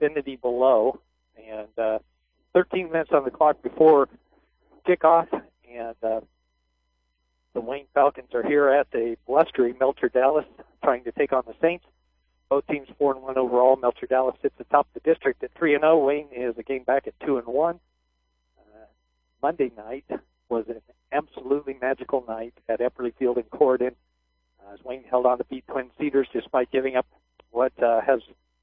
vicinity below. And 13 minutes on the clock before kickoff, and the Wayne Falcons are here at a blustery Melcher Dallas trying to take on the Saints. Both teams 4-1 overall. Melcher Dallas sits atop the district at 3-0. Wayne is a game back at 2-1. Monday night was an absolutely magical night at Epperly Field in Corydon, as Wayne held on to beat Twin Cedars despite giving up what was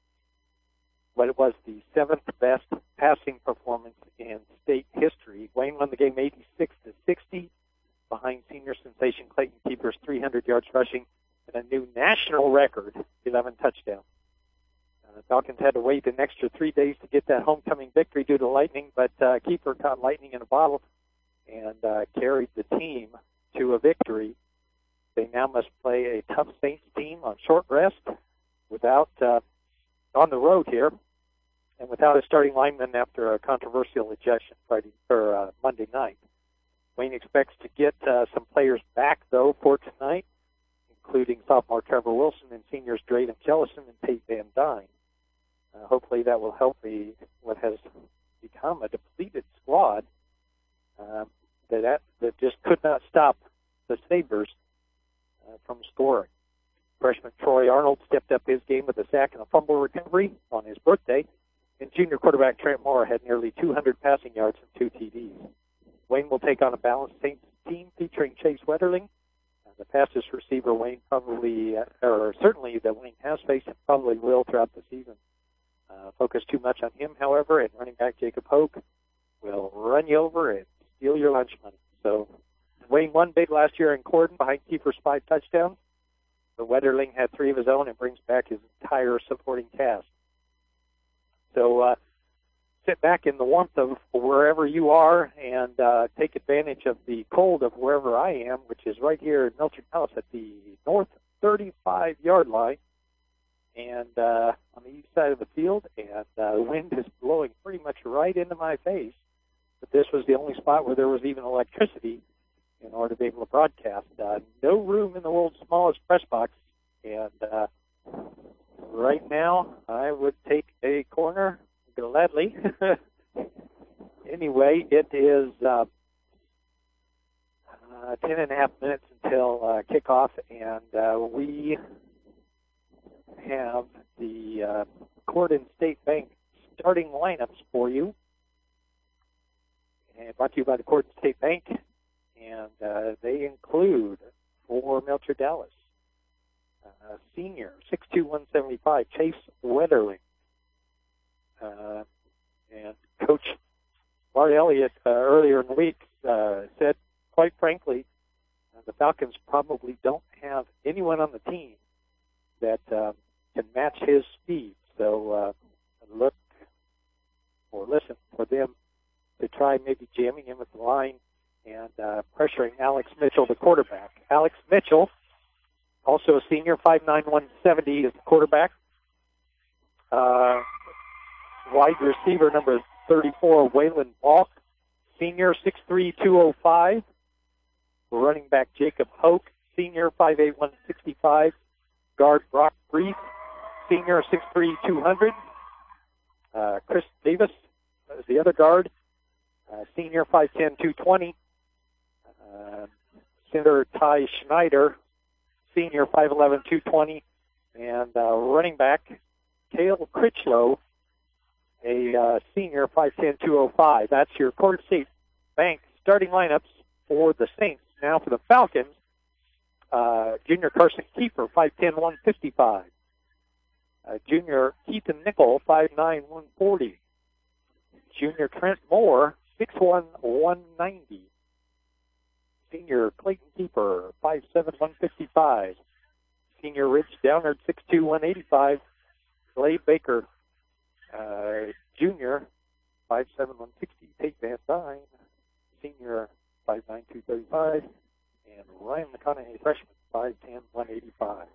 the seventh best passing performance in state history. Wayne won the game 86-60 behind senior sensation Clayton Keeper's 300 yards rushing and a new national record, 11 touchdowns. The Falcons had to wait an extra 3 days to get that homecoming victory due to lightning, but Keeper caught lightning in a bottle and carried the team to a victory. They now must play a tough Saints team on short rest without on the road here, and without a starting lineman after a controversial ejection Monday night. Wayne expects to get some players back, though, for tonight, including sophomore Trevor Wilson and seniors Drayden Jellison and Tate Van Dyne. Hopefully that will help what has become a depleted squad that just could not stop the Sabres from scoring. Freshman Troy Arnold stepped up his game with a sack and a fumble recovery on his birthday, and junior quarterback Trent Moore had nearly 200 passing yards and 2 TDs. Wayne will take on a balanced Saints team featuring Chase Wetterling, the fastest receiver Wayne certainly that Wayne has faced and probably will throughout the season. Focus too much on him, however, and running back Jacob Hoke will run you over and steal your lunch money. So Wayne won big last year in Corydon behind Keeper's 5 touchdowns. But Wetterling had 3 of his own and brings back his entire supporting cast. So sit back in the warmth of wherever you are and take advantage of the cold of wherever I am, which is right here in Melcher Dallas at the north 35-yard line and on the east side of the field, and the wind is blowing pretty much right into my face. But this was the only spot where there was even electricity in order to be able to broadcast. No room in the world's smallest press box, and right now I would take a corner gladly. Anyway, it is 10 and a half minutes until kickoff, and we have the Corydon State Bank starting lineups for you, and brought to you by the Corydon State Bank, and they include for Melcher Dallas, senior 6'2", 175, Chase Wetterling, and Coach Bart Elliott earlier in the week said, quite frankly, the Falcons probably don't have anyone on the team that can match his speed. So look or listen for them to try maybe jamming him at the line and pressuring Alex Mitchell, the quarterback. Alex Mitchell, also a senior, 5'9", 170 is the quarterback. Wide receiver number 34, Waylon Balk, senior, 6'3", 205. Running back Jacob Hoke, senior, 5'8", 165. Guard Brock Brief, senior, 6'3", 200. Chris Davis is the other guard, senior, 5'10", 220. Center Ty Schneider, senior, 5'11", 220. And running back Cale Critchlow, a senior, 5'10", 205. That's your Corydon State Bank starting lineups for the Saints. Now for the Falcons, junior Carson Keeper, 5'10", 155. Junior Keaton Nickel, 5'9", 140. Junior Trent Moore, 6'1", 190. Senior Clayton Keeper, 5'7", 155. Senior Rich Downard, 6'2", 185. Clay Baker, junior, 5'7", 160. Tate Van Dyne, senior, 5'9", 235. And Ryan McConaughey, freshman, 5'10", 185.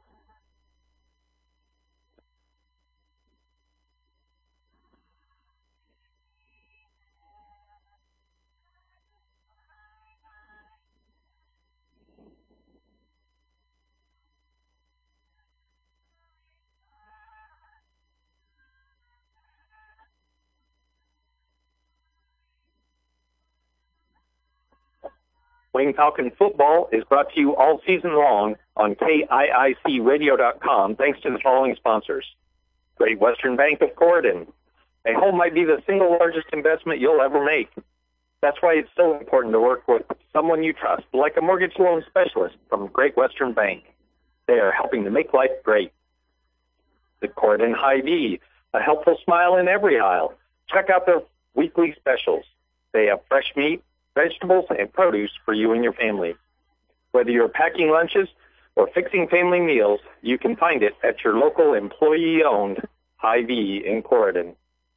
Wayne Falcon football is brought to you all season long on KIICradio.com thanks to the following sponsors. Great Western Bank of Corydon. A home might be the single largest investment you'll ever make. That's why it's so important to work with someone you trust, like a mortgage loan specialist from Great Western Bank. They are helping to make life great. The Corydon Hy-Vee, a helpful smile in every aisle. Check out their weekly specials. They have fresh meat, vegetables, and produce for you and your family. Whether you're packing lunches or fixing family meals, you can find it at your local employee-owned Hy-Vee in Corydon.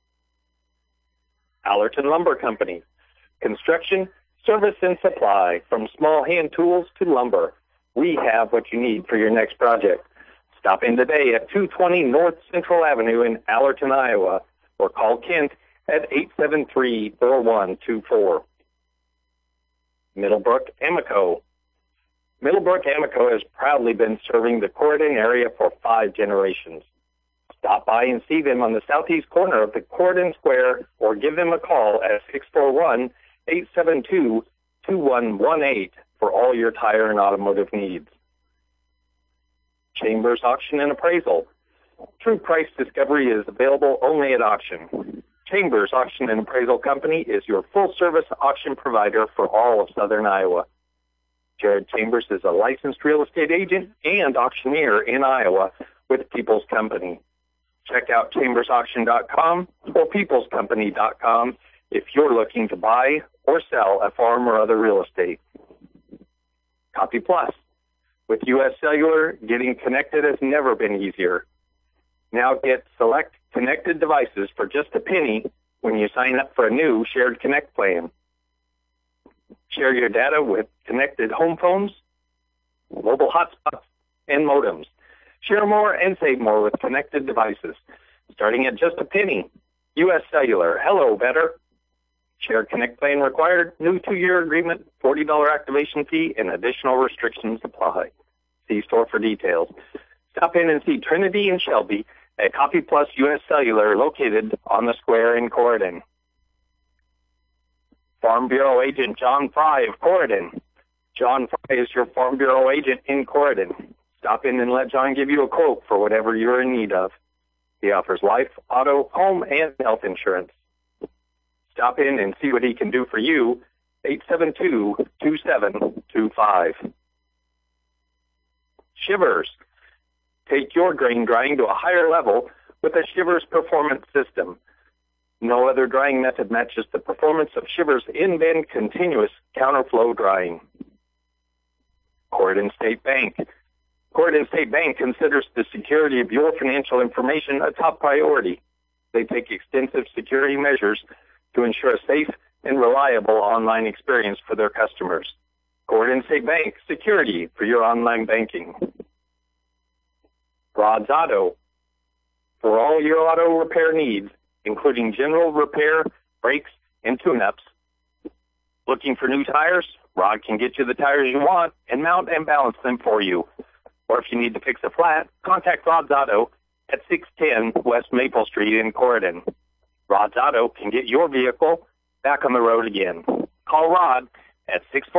Allerton Lumber Company. Construction, service, and supply, from small hand tools to lumber. We have what you need for your next project. Stop in today at 220 North Central Avenue in Allerton, Iowa, or call Kent at 873-4124. Middlebrook Amoco. Middlebrook Amoco has proudly been serving the Corydon area for 5 generations. Stop by and see them on the southeast corner of the Corydon Square or give them a call at 641-872-2118 for all your tire and automotive needs. Chambers Auction and Appraisal. True price discovery is available only at auction. Chambers Auction and Appraisal Company is your full-service auction provider for all of southern Iowa. Jared Chambers is a licensed real estate agent and auctioneer in Iowa with People's Company. Check out chambersauction.com or peoplescompany.com if you're looking to buy or sell a farm or other real estate. Copy Plus. With U.S. Cellular, getting connected has never been easier. Now get select connected devices for just a penny when you sign up for a new Shared Connect plan. Share your data with connected home phones, mobile hotspots, and modems. Share more and save more with connected devices. Starting at just a penny. U.S. Cellular. Hello, better. Shared Connect plan required. New 2-year agreement, $40 activation fee, and additional restrictions apply. See store for details. Stop in and see Trinity and Shelby at Copy Plus U.S. Cellular, located on the square in Corydon. Farm Bureau agent John Fry of Corydon. John Fry is your Farm Bureau agent in Corydon. Stop in and let John give you a quote for whatever you're in need of. He offers life, auto, home, and health insurance. Stop in and see what he can do for you. 872-2725. Shivers. Take your grain drying to a higher level with a Shivers Performance System. No other drying method matches the performance of Shivers in-bin continuous counterflow drying. Corydon State Bank. Corydon State Bank considers the security of your financial information a top priority. They take extensive security measures to ensure a safe and reliable online experience for their customers. Corydon State Bank, security for your online banking. Rod's Auto. For all your auto repair needs, including general repair, brakes, and tune-ups. Looking for new tires? Rod can get you the tires you want and mount and balance them for you. Or if you need to fix a flat, contact Rod's Auto at 610 West Maple Street in Corydon. Rod's Auto can get your vehicle back on the road again. Call Rod at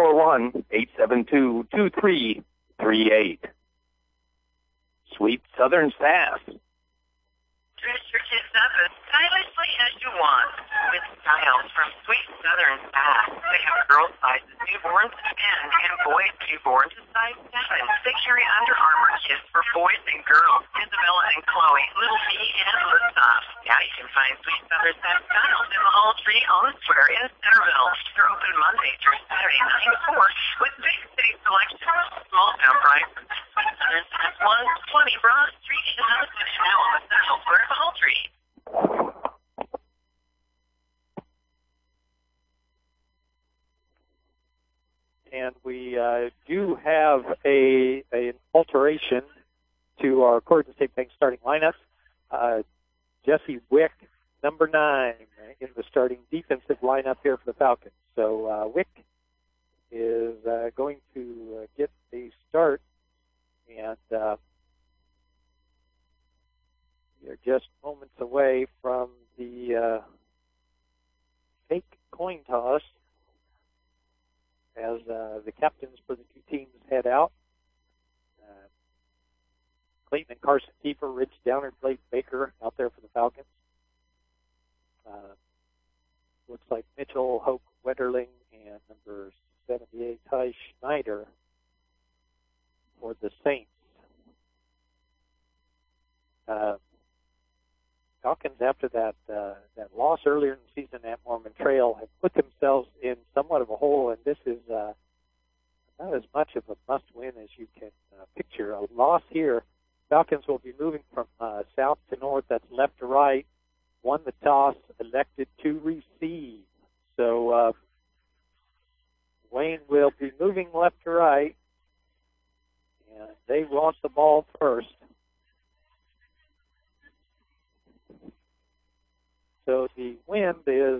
641-872-2338. Sweet Southern Sass. Dress your kids up as stylishly as you want with styles from Sweet Southern Sass. They have girl sizes newborn to 10 and boys newborn to size 7. Victory Under Armour kits for boys and girls. Isabella and Chloe, Little B and Liptops. Now you can find Sweet Southern Sass styles in the Hall Tree on the Square in Centerville. They're open Monday through Saturday 9 to 4 with big city selection. Small town prices. Sweet Southern Sass 120 Broad Street in Huntsville and now on the Central Square of the Hall Tree. And we do have an alteration to our Corydon State Bank starting lineup. Jesse Wick, number 9, in the starting defensive lineup here for the Falcons. So Wick is going to get a start, and they're just moments away from the fake coin toss as the Downard, Blake Baker out there for the Falcons. Looks like Mitchell, Hope, Wetterling, and number 78, Ty Schneider for the Saints. Falcons, after that loss earlier in the season at Mormon Trail, have put themselves in somewhat of a hole, and this is not as much of a must-win as you can picture. A loss here, Falcons will be moving from south to north, that's left to right, won the toss, elected to receive. So Wayne will be moving left to right, and they want the ball first. So the wind is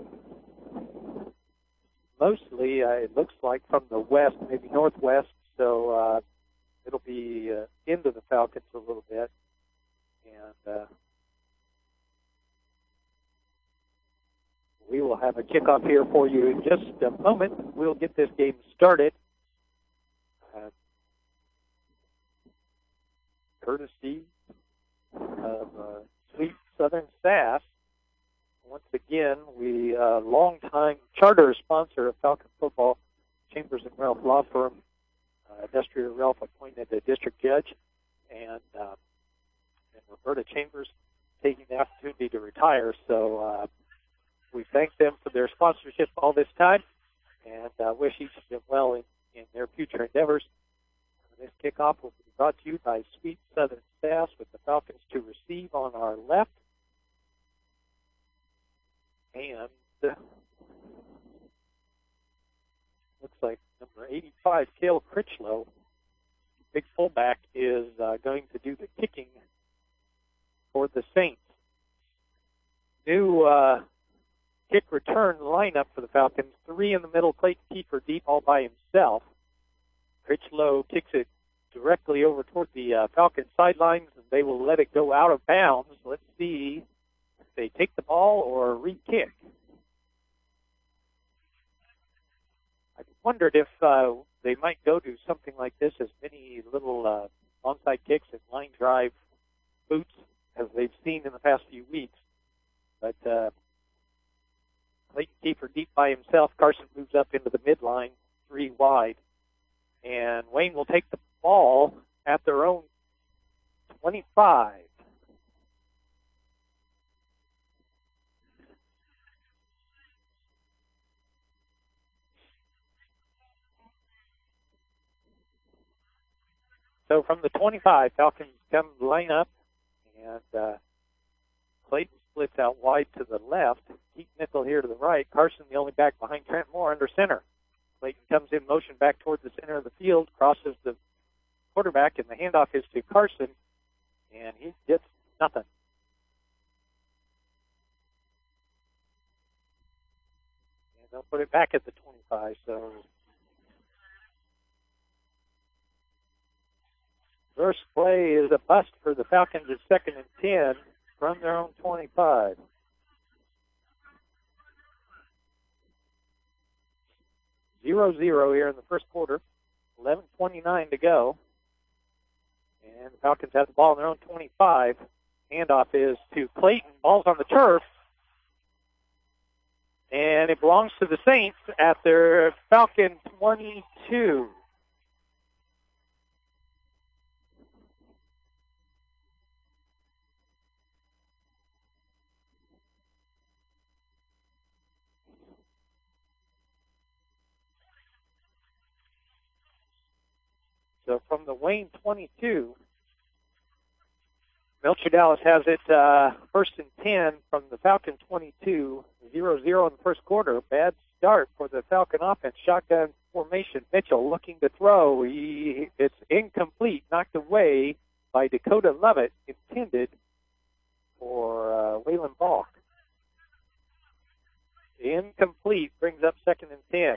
mostly, it looks like, from the west, maybe northwest, so it'll be into the Falcons a little bit. And we will have a kickoff here for you in just a moment. We'll get this game started. Courtesy of Sweet Southern Sass. Once again, we longtime charter sponsor of Falcon football, Chambers and Ralph Law Firm. Industrial Ralph appointed a district judge, and Roberta Chambers taking the opportunity to retire. So we thank them for their sponsorship all this time, and wish each of them well in their future endeavors. This kickoff will be brought to you by Sweet Southern Sass, with the Falcons to receive on our left. And looks like number 85, Cale Critchlow, big fullback, is going to do the kicking for the Saints. New kick return lineup for the Falcons. 3 in the middle, Clayton Kiefer deep all by himself. Critchlow kicks it directly over toward the Falcon sidelines, and they will let it go out of bounds. Let's see if they take the ball or re-kick. I wondered if they might go to something like this, as many little onside kicks and line drive boots as they've seen in the past few weeks. But Clayton Kiefer deep by himself. Carson moves up into the midline, 3 wide. And Wayne will take the ball at their own 25. So from the 25, Falcons come line up, and Clayton splits out wide to the left. Keith Nickel here to the right. Carson, the only back behind Trent Moore, under center. Clayton comes in motion back toward the center of the field, crosses the quarterback, and the handoff is to Carson, and he gets nothing. And they'll put it back at the 25, so first play is a bust for the Falcons at 2nd and 10 from their own 25. Zero here in the first quarter. 11:29 to go. And the Falcons have the ball on their own 25. Handoff is to Clayton. Ball's on the turf. And it belongs to the Saints at their Falcon 22. So from the Wayne 22, Melcher Dallas has it 1st and 10 from the Falcon 22, 0-0 in the first quarter. Bad start for the Falcon offense. Shotgun formation. Mitchell looking to throw. It's incomplete, knocked away by Dakota Lovett, intended for Waylon Balk. Incomplete, brings up 2nd and 10.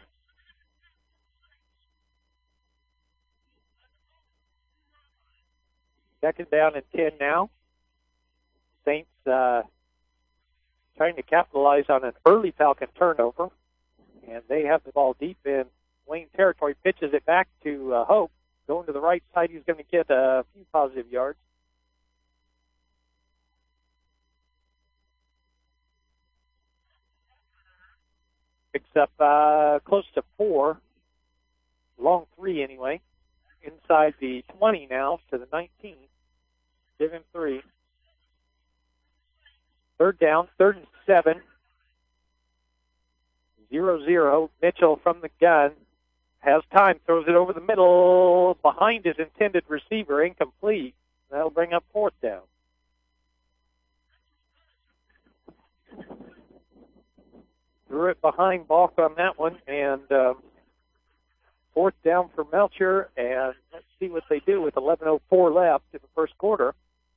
Second down and 10 now. Saints trying to capitalize on an early Falcon turnover. And they have the ball deep in Wayne territory. Pitches it back to Hope. Going to the right side, he's going to get a few positive yards. Picks up close to 4, long 3 anyway. Inside the 20 now to the 19. Give him 3. Third down, 3rd and 7. 0-0. Mitchell from the gun. Has time, throws it over the middle, behind his intended receiver, incomplete. That'll bring up 4th down. Threw it behind Balk on that one, and 4th down for Melcher, and let's see what they do with 11:04 left in the first quarter.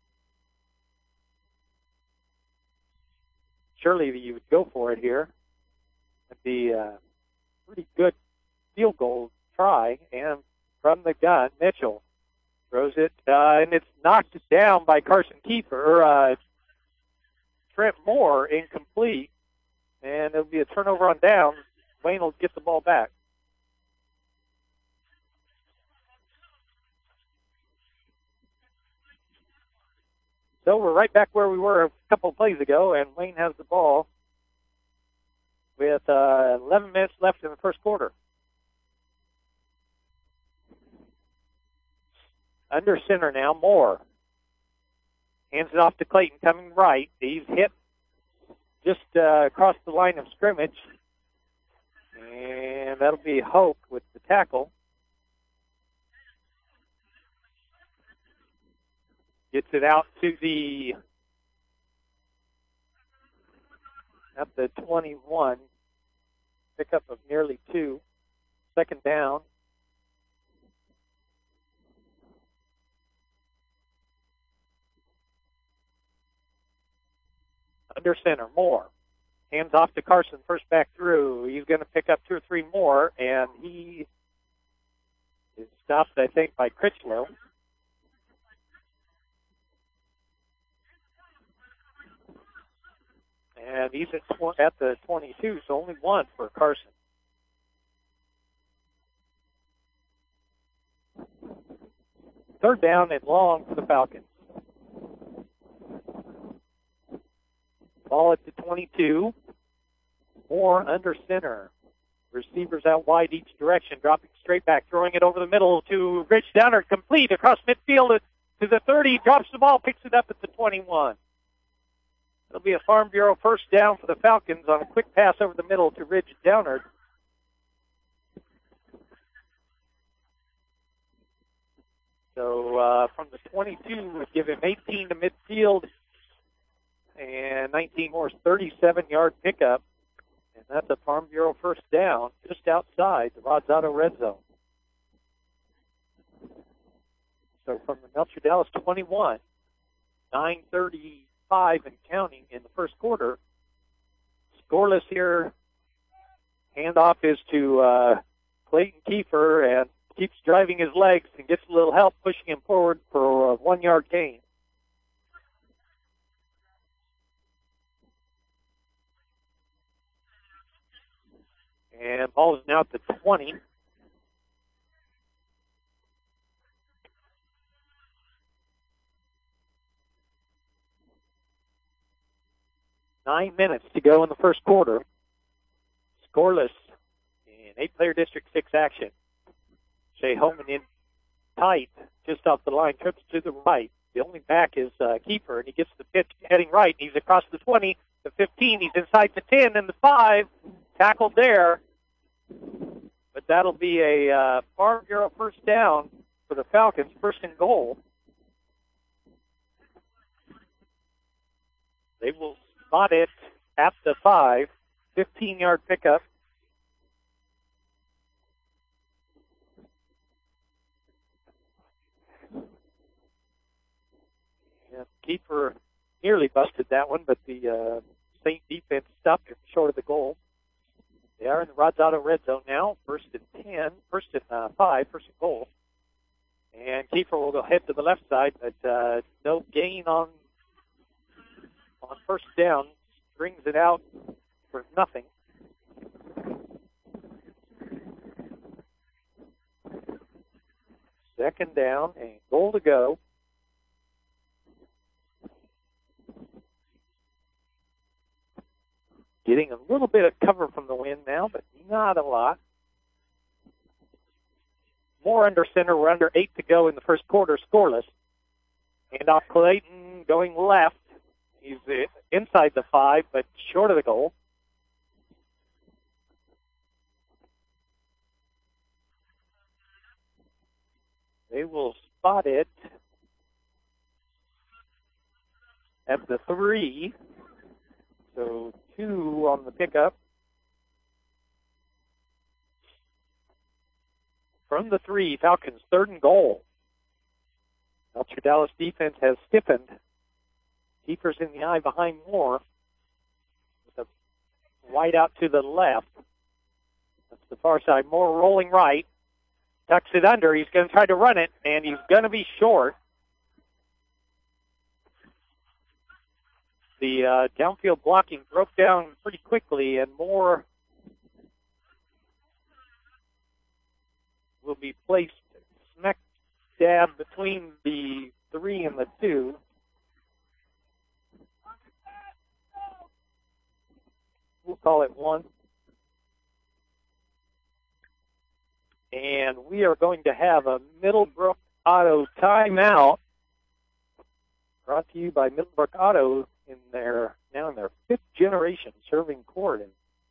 Surely you would go for it here. It'd be a pretty good field goal try, and from the gun, Mitchell throws it, and it's knocked down by Carson Kiefer. Trent Moore incomplete, and it'll be a turnover on downs. Wayne will get the ball back. So we're right back where we were a couple of plays ago, and Wayne has the ball with 11 minutes left in the first quarter. Under center now, Moore. Hands it off to Clayton, coming right. He's hit just across the line of scrimmage. And that'll be Hoke with the tackle. Gets it out to at the 21. Pickup of nearly 2. 2nd down. Under center, Moore. Hands off to Carson, first back through. He's going to pick up 2 or 3 more, and he is stopped, I think, by Critchlow. And he's at the 22, so only 1 for Carson. Third down and long for the Falcons. Ball at the 22. Moore under center. Receivers out wide each direction, dropping straight back, throwing it over the middle to Rich Downard, complete across midfield to the 30, drops the ball, picks it up at the 21. It'll be a Farm Bureau first down for the Falcons on a quick pass over the middle to Rich Downard. So from the 22, would give him 18 to midfield, and 19 more, 37-yard pickup. And that's a Farm Bureau first down just outside the Rods Auto red zone. So from the Melcher Dallas 21, 9:35 and counting in the first quarter. Scoreless here. Handoff is to Clayton Kiefer, and keeps driving his legs and gets a little help pushing him forward for a 1-yard gain. And ball is now at the 20. Nine minutes to go in the first quarter. Scoreless in 8-player District 6 action. Shea Holman in tight, just off the line, trips to the right. The only back is Kiefer, and he gets the pitch heading right. He's across the 20, the 15. He's inside the 10 and the 5. Tackled there. But that'll be a Farm Bureau first down for the Falcons, first and goal. They will spot it at the 5, 15-yard pickup. And Kiefer nearly busted that one, but the St. defense stopped him short of the goal. They are in the Rods Auto red zone now, first and 5, first and goal. And Kiefer will go head to the left side, but no gain on first down. Brings it out for nothing. Second down and goal to go. Getting a little bit of cover from the wind now, but not a lot. More under center. We're under 8 to go in the first quarter, scoreless. And off Clayton going left. He's inside the 5, but short of the goal. They will spot it at the 3. So 2 on the pickup. From the 3, Falcons 3rd and goal. Melcher Dallas defense has stiffened. Keepers in the eye behind Moore. With a wide out to the left. That's the far side. Moore rolling right. Tucks it under. He's going to try to run it, and he's going to be short. The downfield blocking broke down pretty quickly, and Moore will be placed smack dab between the 3 and the 2. We'll call it 1. And we are going to have a Middlebrook Auto timeout brought to you by Middlebrook Auto now in their 5th generation serving Corydon.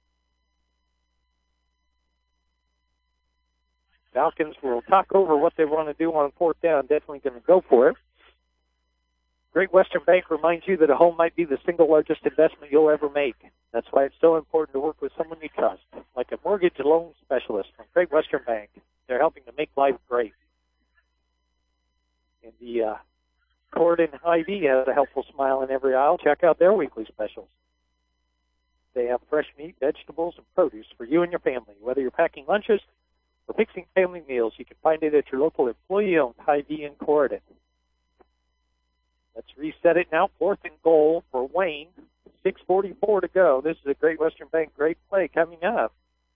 Falcons will talk over what they want to do on 4th down. Definitely going to go for it. Great Western Bank reminds you that a home might be the single largest investment you'll ever make. That's why it's so important to work with someone you trust, like a mortgage loan specialist from Great Western Bank. They're helping to make life great. And the Corydon Hy-Vee has a helpful smile in every aisle. Check out their weekly specials. They have fresh meat, vegetables, and produce for you and your family. Whether you're packing lunches or fixing family meals, you can find it at your local employee-owned Hy-Vee in Corydon. Let's reset it now. 4th and goal for Wayne. 6:44 to go. This is a Great Western Bank great play coming up.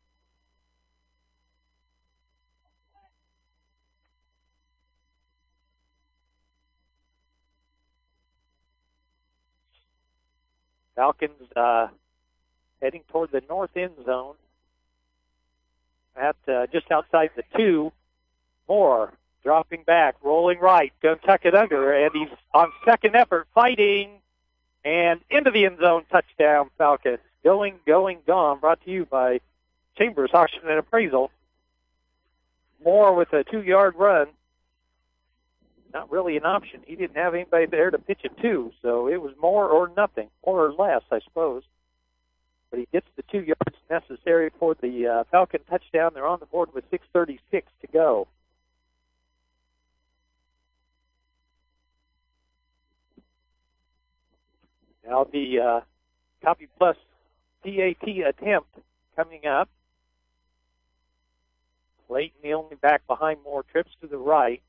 Falcons heading toward the north end zone at just outside the 2. Moore dropping back, rolling right, going to tuck it under, and he's on second effort, fighting, and into the end zone, touchdown, Falcons. Going, gone, brought to you by Chambers Auction and Appraisal. Moore with a 2-yard run. Not really an option. He didn't have anybody there to pitch it to, so it was more or nothing, more or less, I suppose. But he gets the 2 yards necessary for the Falcon touchdown. They're on the board with 6:36 to go. Now the Copy Plus PAT attempt coming up. Clayton the only back behind Moore, trips to the right.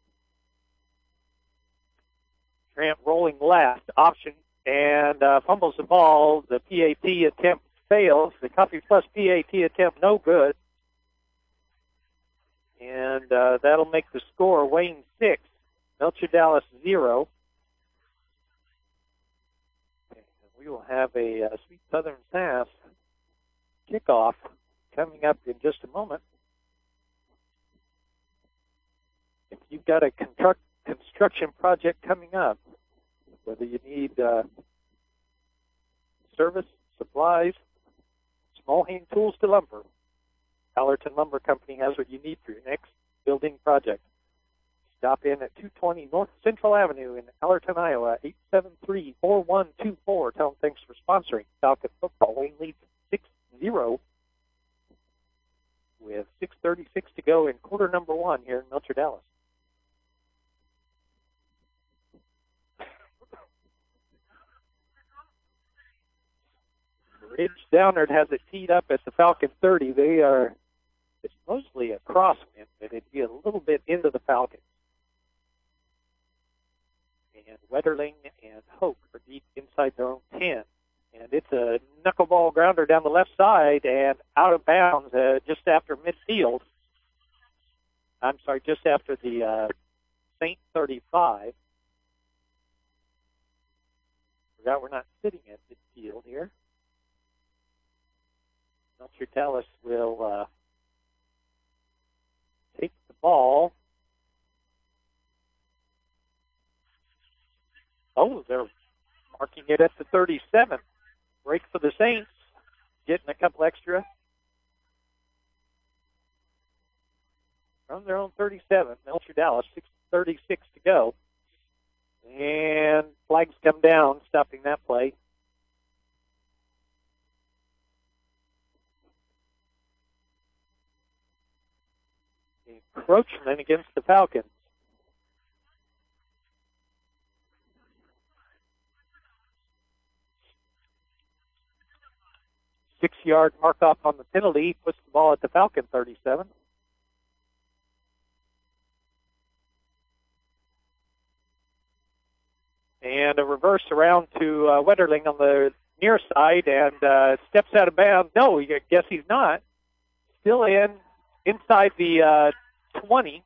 Trent rolling left, option, and fumbles the ball. The PAT attempt fails. The Copy Plus PAT attempt no good. And that'll make the score Wayne 6, Melcher Dallas 0. We will have a Sweet Southern Sass kickoff coming up in just a moment. If you've got a construction project coming up, whether you need service, supplies, small hand tools to lumber, Allerton Lumber Company has what you need for your next building project. Stop in at 220 North Central Avenue in Allerton, Iowa, 873-4124. Tell them thanks for sponsoring Falcon football. Wayne leads 6-0 with 6:36 to go in quarter number 1 here in Melcher Dallas. Ridge Downard has it teed up at the Falcon 30. It's mostly a crosswind, but it'd be a little bit into the Falcons. And Wetterling and Hoke are deep inside their own 10. And it's a knuckleball grounder down the left side and out of bounds just after midfield. I'm sorry, just after the St. 35. Forgot we're not sitting at midfield here. Melcher Dallas will take the ball. Oh, they're marking it at the 37. Break for the Saints. Getting a couple extra. From their own 37. Melcher Dallas, 6:36 to go. And flags come down, stopping that play. Encroachment against the Falcons. Six-yard mark-off on the penalty puts the ball at the Falcon 37. And a reverse around to Wetterling on the near side and steps out of bounds. No, I guess he's not. Still inside the 20.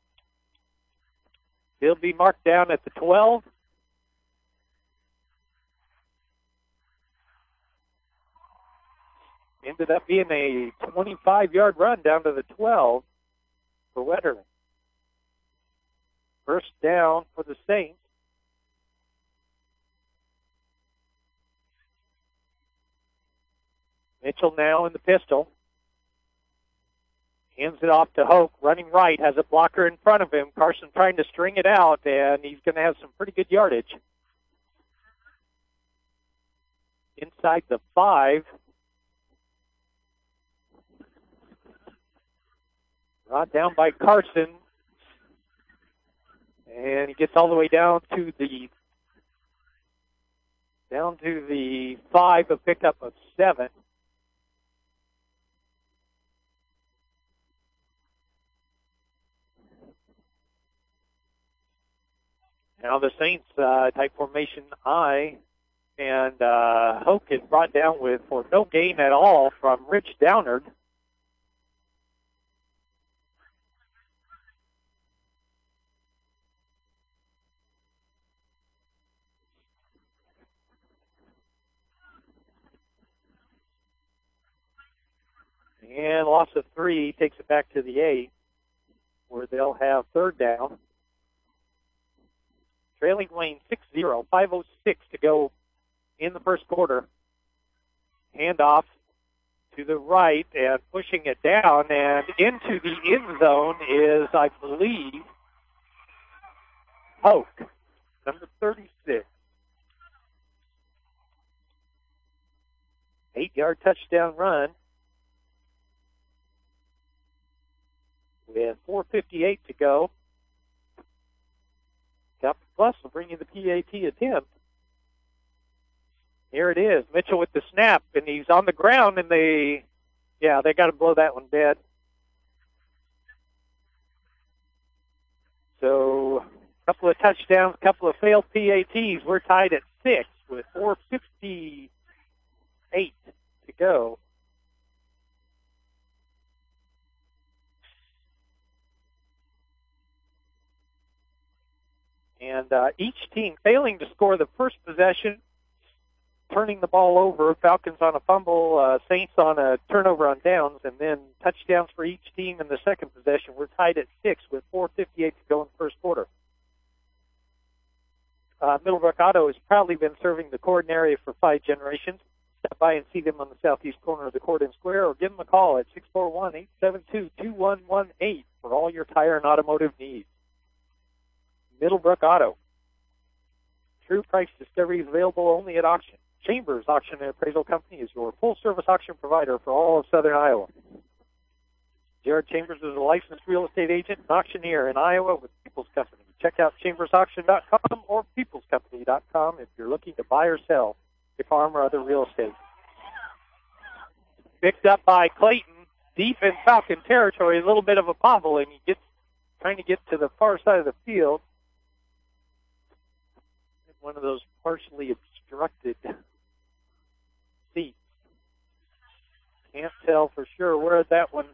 He'll be marked down at the 12. Ended up being a 25-yard run down to the 12 for Wetterling. First down for the Saints. Mitchell now in the pistol. Hands it off to Hoke, running right, has a blocker in front of him. Carson trying to string it out, and he's going to have some pretty good yardage. Inside the 5. Brought down by Carson. And he gets all the way down to the 5, a pickup of 7. Now the Saints type formation I, and Hoke is brought down for no gain at all from Rich Downard. And loss of 3 takes it back to the 8, where they'll have third down. Trailing Wayne 6-0, 5:06 to go in the first quarter. Handoff to the right and pushing it down and into the end zone is, I believe, Hoke, number 36. 8-yard touchdown run with 4:58 to go. Captain Plus will bring you the PAT attempt. Here it is. Mitchell with the snap, and he's on the ground, and they got to blow that one dead. So a couple of touchdowns, a couple of failed PATs. We're tied at 6 with 4:58 to go. And each team failing to score the first possession, turning the ball over. Falcons on a fumble, Saints on a turnover on downs, and then touchdowns for each team in the second possession. We're tied at 6 with 4:58 to go in the first quarter. Middlebrook Auto has proudly been serving the Corden area for 5 generations. Stop by and see them on the southeast corner of the Corden Square, or give them a call at 641-872-2118 for all your tire and automotive needs. Middlebrook Auto. True price discovery is available only at auction. Chambers Auction and Appraisal Company is your full-service auction provider for all of southern Iowa. Jared Chambers is a licensed real estate agent and auctioneer in Iowa with People's Company. Check out chambersauction.com or peoplescompany.com if you're looking to buy or sell your farm or other real estate. Picked up by Clayton, deep in Falcon territory, a little bit of a bobble, and he gets trying to get to the far side of the field. One of those partially obstructed seats. Can't tell for sure where that one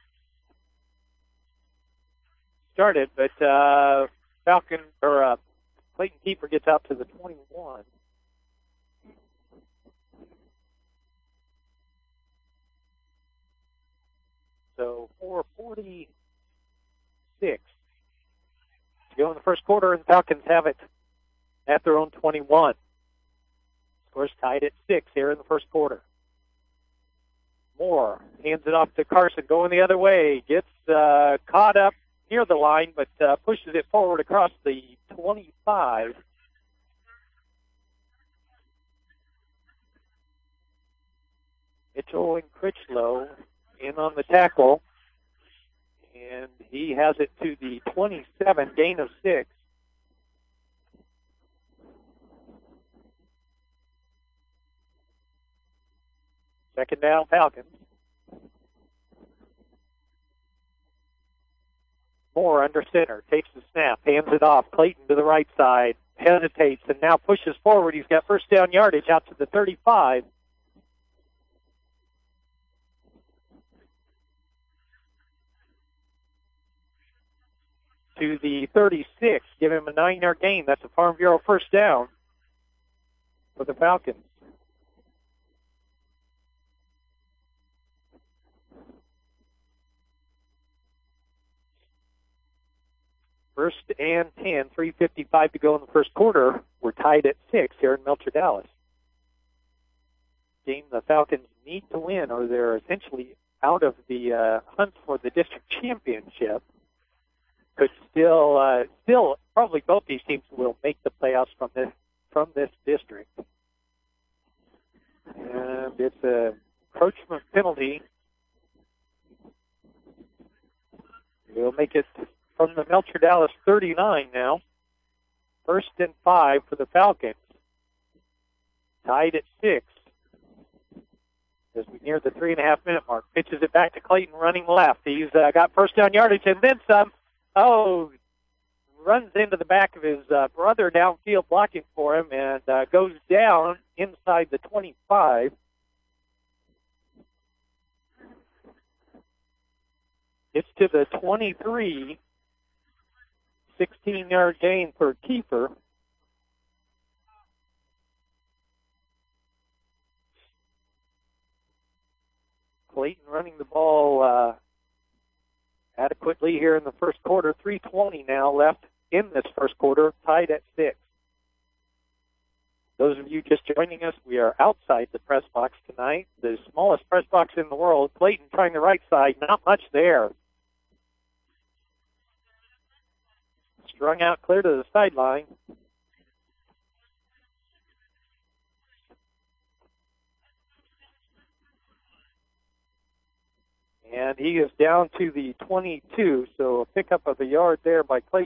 started, but Clayton Keeper gets out to the 21. the first quarter, and the Falcons have it at their own 21. Scores tied at 6 here in the first quarter. Moore hands it off to Carson, going the other way. Gets caught up near the line, but pushes it forward across the 25. Mitchell and Critchlow in on the tackle, and he has it to the 27, gain of 6. Second down, Falcons. Moore under center, takes the snap, hands it off. Clayton to the right side, hesitates, and now pushes forward. He's got first down yardage out to the 35. To the 36, give him a 9-yard gain. That's a Farm Bureau first down for the Falcons. First and 10, 3:55 to go in the first quarter. We're tied at 6 here in Melcher, Dallas. Game the Falcons need to win, or they're essentially out of the hunt for the district championship. Could still probably both these teams will make the playoffs from this district. And it's a encroachment penalty. We'll make it from the Melcher Dallas 39 now. First and 5 for the Falcons. Tied at 6 as we near the 3.5-minute mark. Pitches it back to Clayton running left. He's got first down yardage and then some. Runs into the back of his brother downfield blocking for him and goes down inside the 25. It's to the 23. 16-yard gain for Kiefer. Clayton running the ball adequately here in the first quarter. 3:20 now left in this first quarter, tied at 6. Those of you just joining us, we are outside the press box tonight. The smallest press box in the world. Clayton trying the right side, not much there. Strung out clear to the sideline. And he is down to the 22, so a pickup of a yard there by Clayton.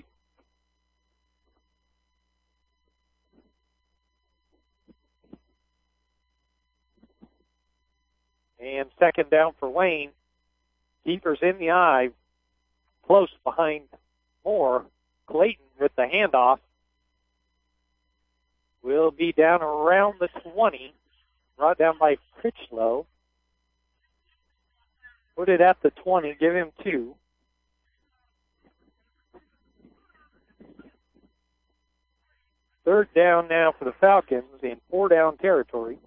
And second down for Wayne. Keeper's in the eye, close behind Moore. Clayton with the handoff will be down around the 20, brought down by Critchlow. Put it at the 20, give him 2. Third down now for the Falcons in 4-down territory.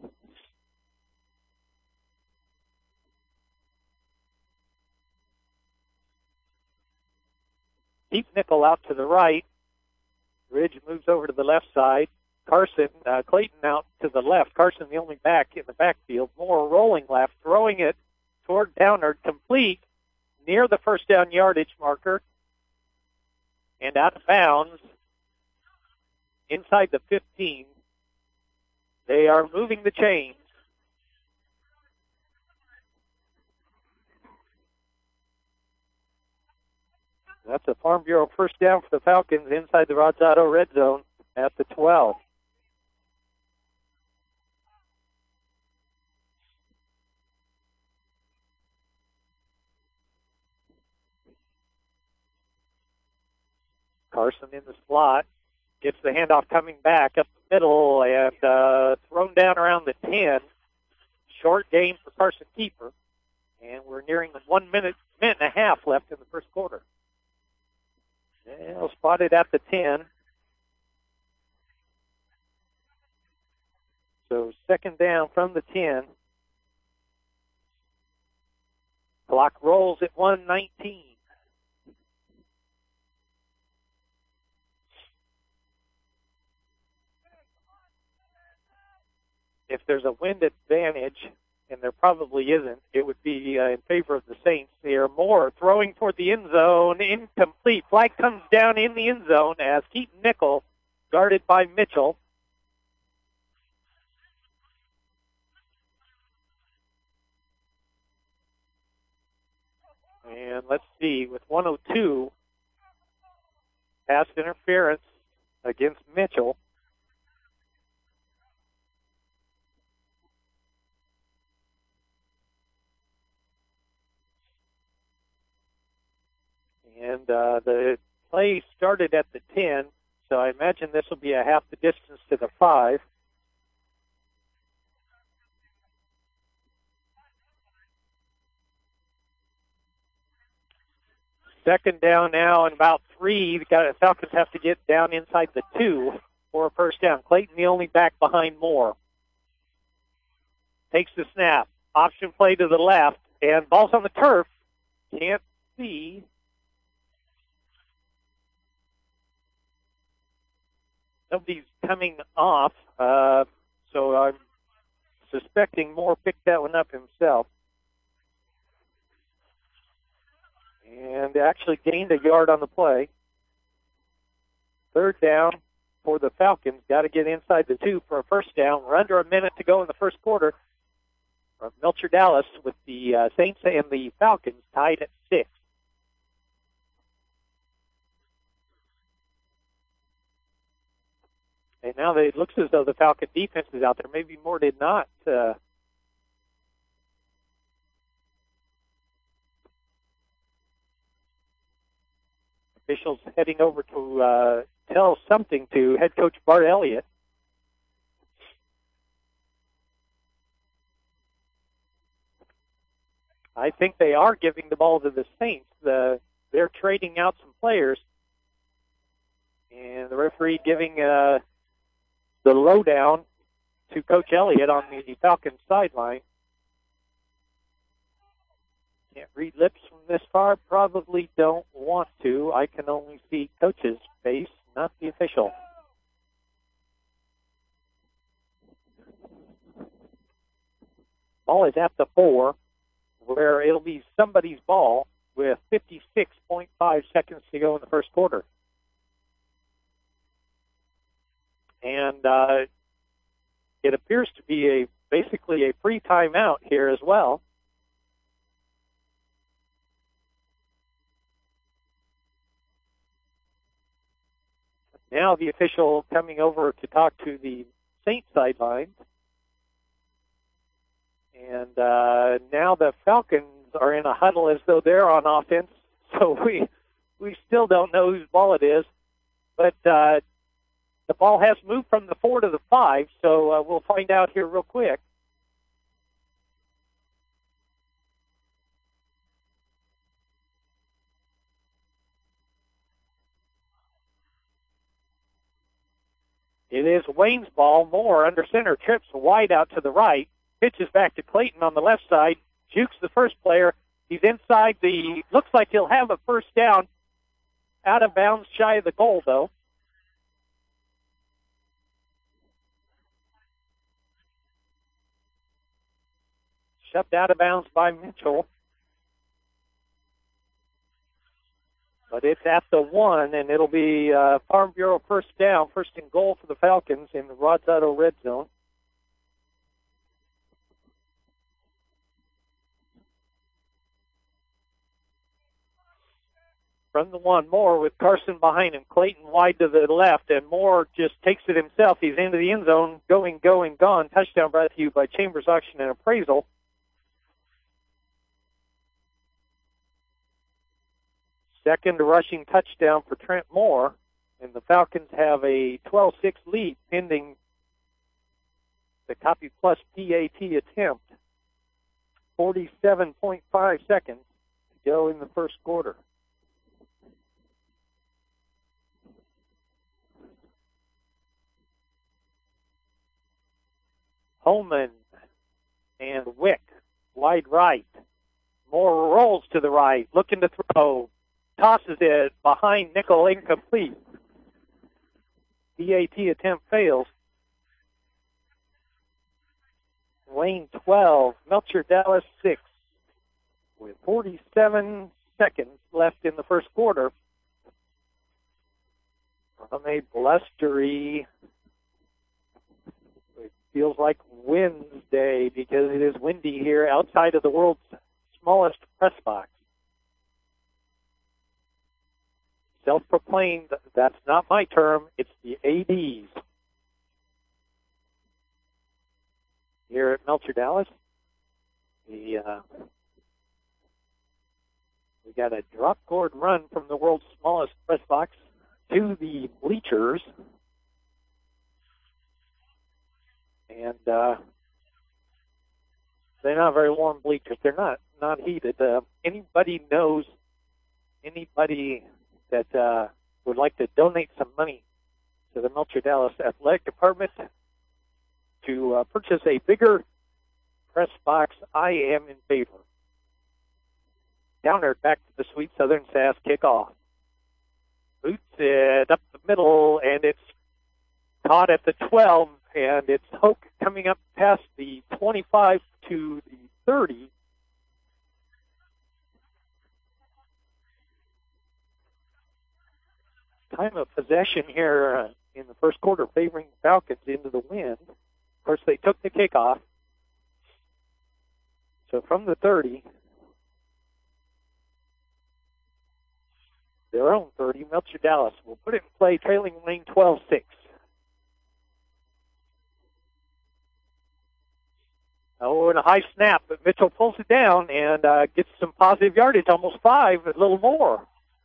Deep nickel out to the right. Ridge moves over to the left side. Clayton out to the left. Carson the only back in the backfield. Moore rolling left, throwing it toward Downard, complete near the first down yardage marker and out of bounds inside the 15. They are moving the chains. That's a Farm Bureau first down for the Falcons inside the Rosado red zone at the 12. Carson in the slot, gets the handoff coming back up the middle and thrown down around the 10. Short gain for Carson Kiefer. And we're nearing the 1 minute and a half left in the first quarter. Well, spotted at the 10. So second down from the 10. Clock rolls at 1:19. if there's a wind advantage, and there probably isn't, it would be in favor of the Saints here. Moore throwing toward the end zone, incomplete. Flag comes down in the end zone as Keaton Nickel, guarded by Mitchell. And let's see, with 1:02, pass interference against Mitchell. And the play started at the 10, so I imagine this will be a half the distance to the 5. Second down now and about 3. The Falcons have to get down inside the 2 for a first down. Clayton the only back behind Moore. Takes the snap. Option play to the left, and ball's on the turf. Can't see. Nobody's coming off, so I'm suspecting Moore picked that one up himself. And actually gained a yard on the play. Third down for the Falcons. Got to get inside the 2 for a first down. We're under a minute to go in the first quarter. Melcher Dallas with the Saints and the Falcons tied at 6. And now it looks as though the Falcon defense is out there. Maybe Moore did not. Officials heading over to tell something to head coach Bart Elliott. I think they are giving the ball to the Saints. They're trading out some players. And the referee giving the lowdown to Coach Elliott on the Falcons sideline. Can't read lips from this far. Probably don't want to. I can only see Coach's face, not the official. Ball is at the 4, where it'll be somebody's ball with 56.5 seconds to go in the first quarter. And it appears to be basically a free timeout here as well. Now the official coming over to talk to the Saints sideline. And now the Falcons are in a huddle as though they're on offense. So we still don't know whose ball it is. But the ball has moved from the 4 to the 5, so we'll find out here real quick. It is Wayne's ball. Moore under center, trips wide out to the right, pitches back to Clayton on the left side, jukes the first player. He's inside looks like he'll have a first down, out of bounds shy of the goal, though. Shoved out of bounds by Mitchell. But it's at the 1, and it'll be Farm Bureau first down, first and goal for the Falcons in the Rods Auto red zone. From the 1, Moore with Carson behind him. Clayton wide to the left, and Moore just takes it himself. He's into the end zone, going, gone. Touchdown brought to you by Chambers Auction and Appraisal. Second rushing touchdown for Trent Moore, and the Falcons have a 12-6 lead pending the Copy Plus PAT attempt. 47.5 seconds to go in the first quarter. Holman and Wick, wide right. Moore rolls to the right, looking to throw. Tosses it behind Nickel, incomplete. PAT attempt fails. Wayne 12, Melcher Dallas 6. With 47 seconds left in the first quarter. On a blustery, it feels like Wednesday because it is windy here outside of the world's smallest press box. Self-proclaimed, that's not my term, it's the AD's. Here at Melcher Dallas, we got a drop cord run from the world's smallest press box to the bleachers. And they're not very warm bleachers. They're not heated. Anybody that would like to donate some money to the Melcher Dallas Athletic Department to purchase a bigger press box, I am in favor. Downward back to the Sweet Southern Sass kickoff. Boots it up the middle, and it's caught at the 12, and it's Hoke coming up past the 25 to the 30. Time of possession here in the first quarter favoring the Falcons into the wind. Of course, they took the kickoff. So from the 30, their own 30, Melcher Dallas will put it in play, trailing Wayne 12-6. Oh, and a high snap, but Mitchell pulls it down and gets some positive yardage, almost 5, a little more.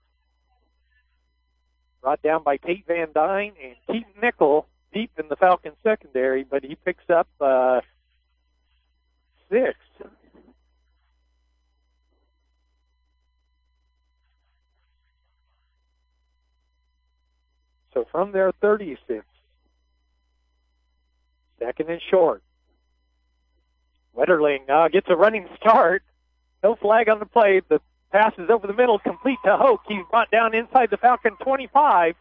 Brought down by Tate Van Dyne and Keaton Nickel deep in the Falcon secondary, but he picks up 6. So from their 36, second and short. Wetterling gets a running start. No flag on the play. The pass is over the middle, complete to Hoke. He's brought down inside the Falcon 25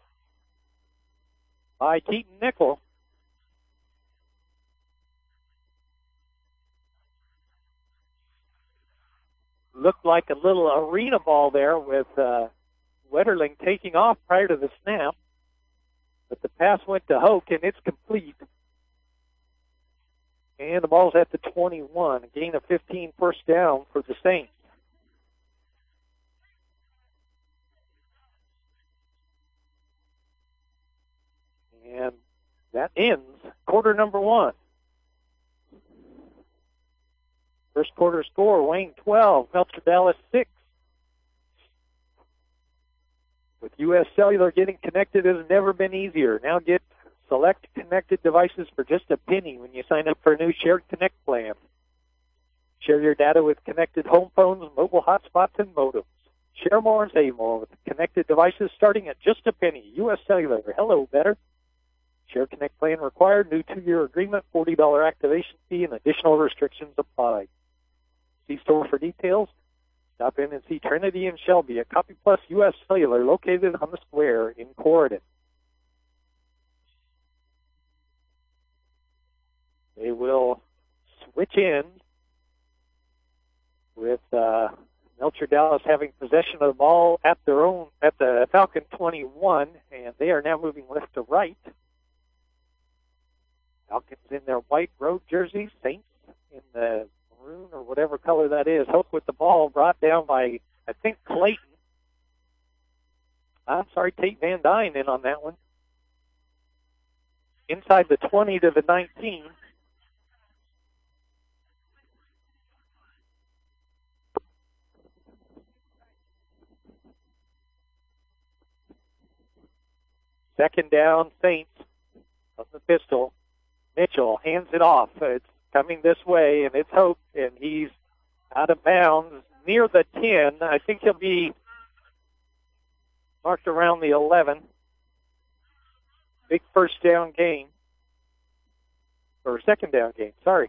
by Keaton Nickel. Looked like a little arena ball there with Wetterling taking off prior to the snap. But the pass went to Hoke, and it's complete. And the ball's at the 21. A gain of 15, first down for the Saints. And that ends quarter number 1. First quarter score, Wayne 12, Melcher Dallas 6. With U.S. Cellular, getting connected has never been easier. Now get select connected devices for just a penny when you sign up for a new Shared Connect plan. Share your data with connected home phones, mobile hotspots, and modems. Share more and save more with connected devices starting at just a penny. U.S. Cellular, hello better. Shared Connect plan required, new 2-year agreement, $40 activation fee, and additional restrictions apply. See store for details. Stop in and see Trinity and Shelby at Copy Plus U.S. Cellular, located on the square in Corydon. They will switch in with Melcher Dallas having possession of the ball at the Falcon 21, and they are now moving left to right. Falcons in their white road jerseys, Saints in the maroon or whatever color that is. Hope with the ball brought down by, I think, Clayton. I'm sorry, Tate Van Dyne in on that one. Inside the 20 to the 19. Second down, Saints of the pistol. Mitchell hands it off. It's coming this way, and it's Hope, and he's out of bounds near the 10. I think he'll be marked around the 11. Big first down game. Or second down game, sorry.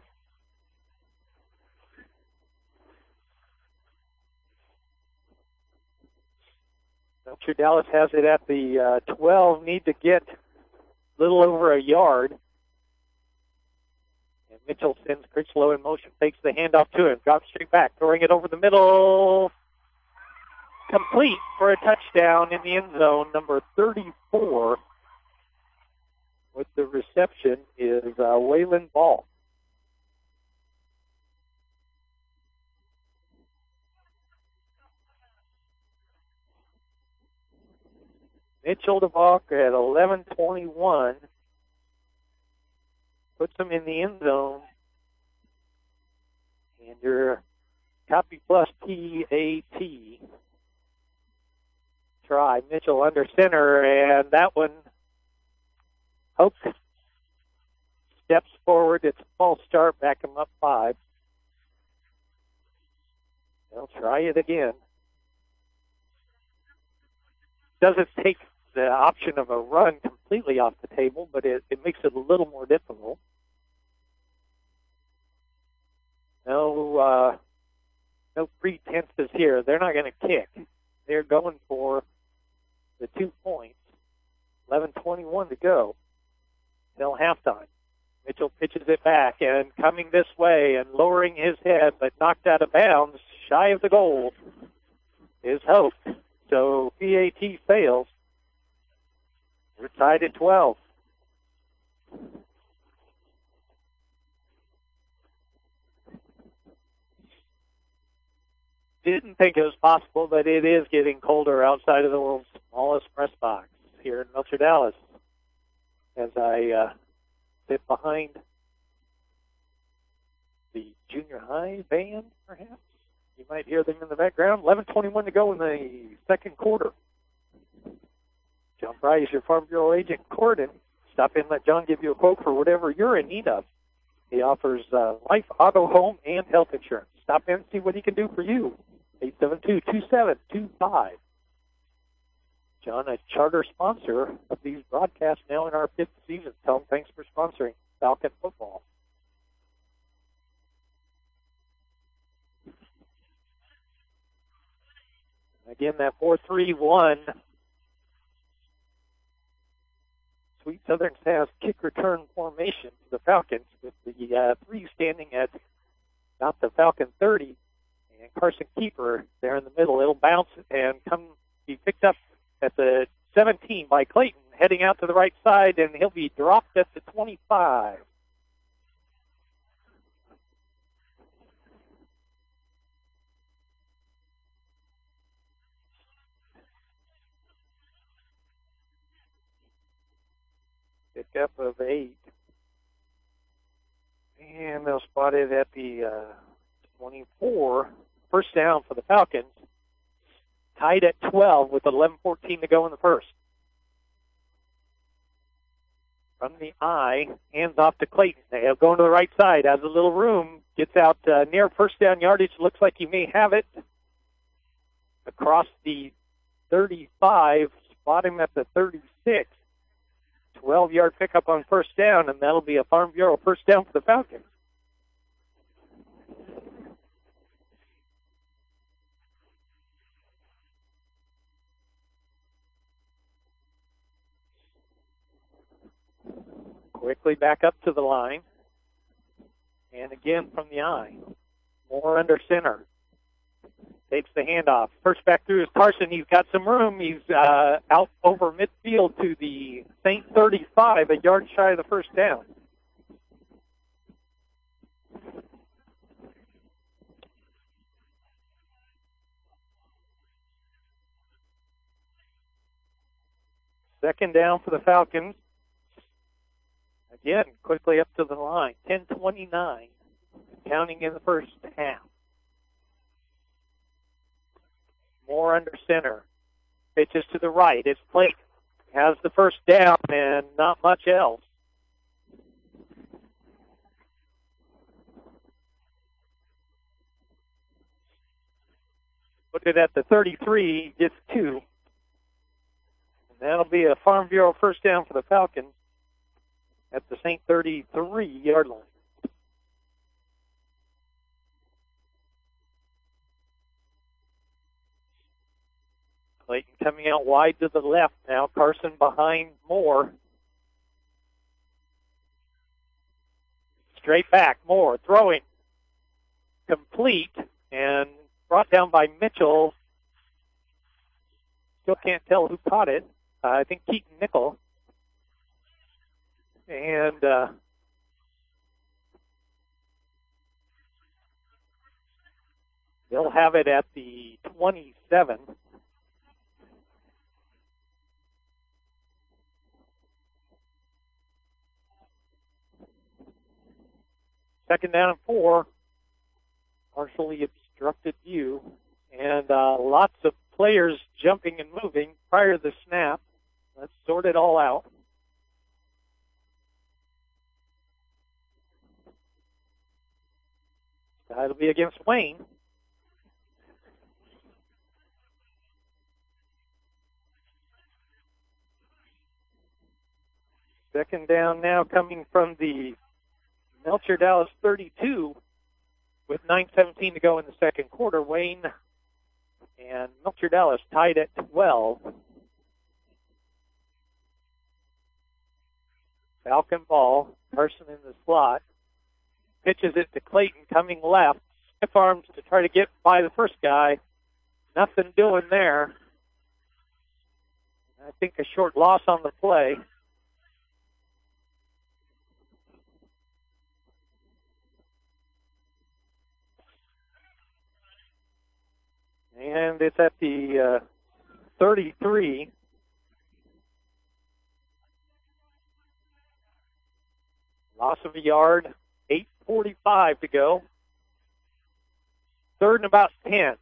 Melcher Dallas has it at the 12. Need to get a little over a yard. And Mitchell sends Critchlow in motion, takes the handoff to him, drops straight back, throwing it over the middle. Complete for a touchdown in the end zone. Number 34 with the reception is Waylon Ball. Mitchell DeValk at 11:21 puts him in the end zone. And your copy plus PAT try. Mitchell under center, and that one, Hoke steps forward. It's a false start, back him up 5. They'll try it again. Doesn't take the option of a run completely off the table, but it makes it a little more difficult. No pretenses here. They're not going to kick. They're going for the 2 points. 11:21 to go till halftime. Mitchell pitches it back, and coming this way and lowering his head, but knocked out of bounds, shy of the goal, is Hope. So PAT fails. We're tied at 12. Didn't think it was possible, but it is getting colder outside of the world's smallest press box here in Melcher, Dallas. As I sit behind the junior high band, perhaps. You might hear them in the background. 11:21 to go in the second quarter. John Fry is your Farm Bureau agent, Corden. Stop in, let John give you a quote for whatever you're in need of. He offers life, auto, home, and health insurance. Stop in and see what he can do for you. 872-2725. John, a charter sponsor of these broadcasts now in our 5th season. Tell him thanks for sponsoring Falcon football. Again, that 4-3-1. Sweet Southern has kick return formation for the Falcons, with the 3 standing at about the Falcon 30, and Carson Keeper there in the middle. It'll bounce and be picked up at the 17 by Clayton, heading out to the right side, and he'll be dropped at the 25. Pickup of 8. And they'll spot it at the 24. First down for the Falcons. Tied at 12 with 11:14 to go in the first. From the I, hands off to Clayton. They have going to the right side, has a little room, gets out near first down yardage. Looks like he may have it. Across the 35, spot him at the 36. 12-yard pickup on first down, and that'll be a Farm Bureau first down for the Falcons. Quickly back up to the line. And again from the I. Moore under center. Takes the handoff. First back through is Carson. He's got some room. He's out over midfield to the St. 35, a yard shy of the first down. Second down for the Falcons. Again, quickly up to the line. 10:29, counting in the first half. Moore under center. Pitches to the right. It's Blake. Has the first down and not much else. Put it at the 33, gets 2. And that'll be a Farm Bureau first down for the Falcons at the St. 33-yard line. Clayton coming out wide to the left now. Carson behind Moore. straight back. Moore throwing. Complete and brought down by Mitchell. Still can't tell who caught it. I think Keaton Nickel. And they'll have it at the 27. Second down and 4. Partially obstructed view. And lots of players jumping and moving prior to the snap. Let's sort it all out. That'll be against Wayne. Second down now coming from the Melcher Dallas 32 with 9:17 to go in the second quarter. Wayne and Melcher Dallas tied at 12. Falcon ball. Carson in the slot. Pitches it to Clayton coming left. Stiff arms to try to get by the first guy. Nothing doing there. I think a short loss on the play. And it's at the 33. Loss of a yard. 8:45 to go. Third and about 10.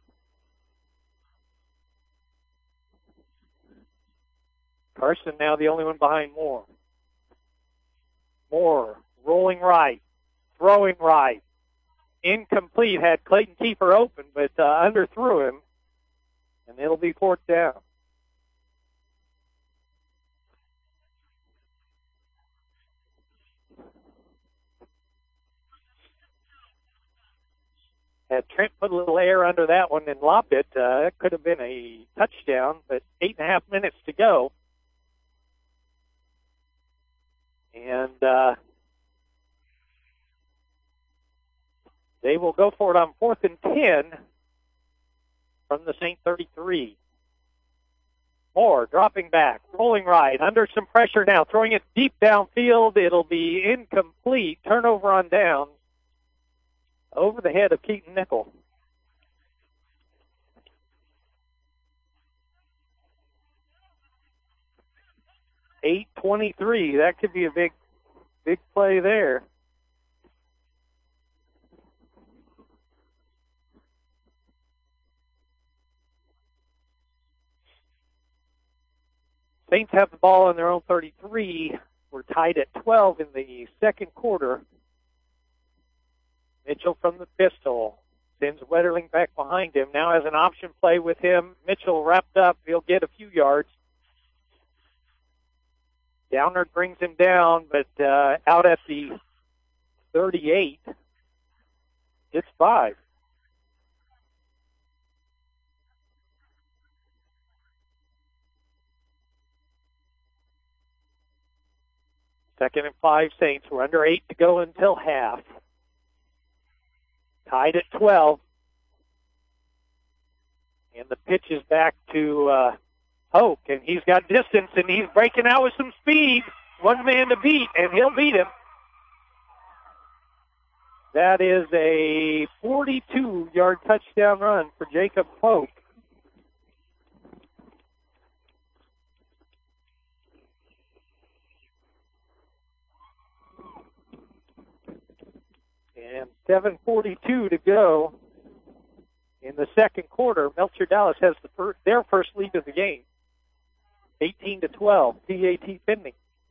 Carson now the only one behind Moore. Moore rolling right, throwing right. Incomplete. Had Clayton Kiefer open, but underthrew him. And it'll be fourth down. Had Trent put a little air under that one and lobbed it, it could have been a touchdown, but 8.5 minutes to go. And they will go for it on 4th and 10 from the St. 33. Moore dropping back, rolling right, under some pressure now, throwing it deep downfield. It'll be incomplete. Turnover on downs. Over the head of Keaton Nickel. $8:23. That could be a big play there. Saints have the ball in their own 33. We're tied at 12 in the second quarter. Mitchell from the pistol. Sends Wetterling back behind him. Now has an option play with him. Mitchell wrapped up. He'll get a few yards. Downard brings him down, but out at the 38. It's 5. Second and 5 Saints. We're under 8 to go until half. Tied at 12. And the pitch is back to Hoke, and he's got distance, and he's breaking out with some speed. One man to beat, and he'll beat him. That is a 42-yard touchdown run for Jacob Hoke. And 7:42 to go in the second quarter. Melcher Dallas has their first lead of the game. 18-12, PAT pending.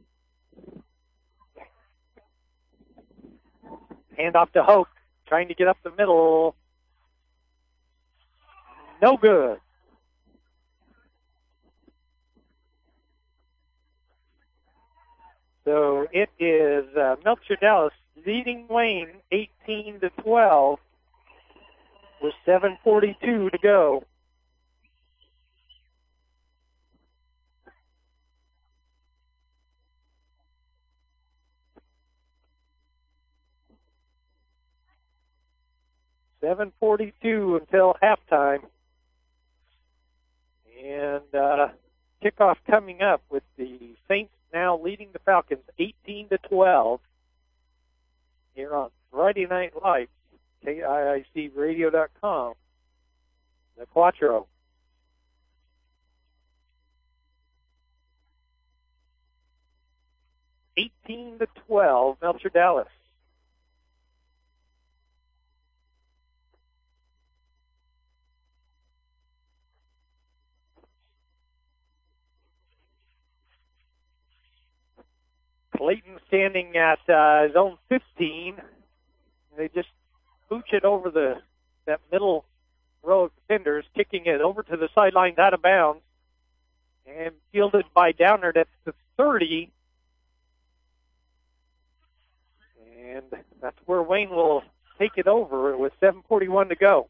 Hand off to Hoke, trying to get up the middle. No good. So it is Melcher Dallas leading Wayne 18-12 with 7:42 to go. 7:42 until halftime. And kickoff coming up with the Saints now leading the Falcons 18-12 here on Friday Night Lights, KIICradio.com. The Quattro. (18-12), Melcher Dallas. Clayton standing at his own 15. They just pooch it over that middle row of defenders, kicking it over to the sidelines out of bounds, and fielded by Downard at the 30. And that's where Wayne will take it over with 7:41 to go.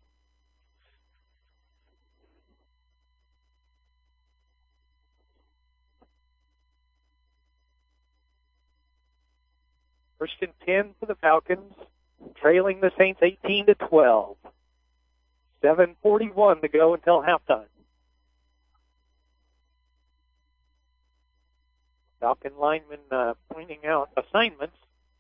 First and 10 for the Falcons, trailing the Saints 18-12. 7:41 to go until halftime. Falcon lineman pointing out assignments.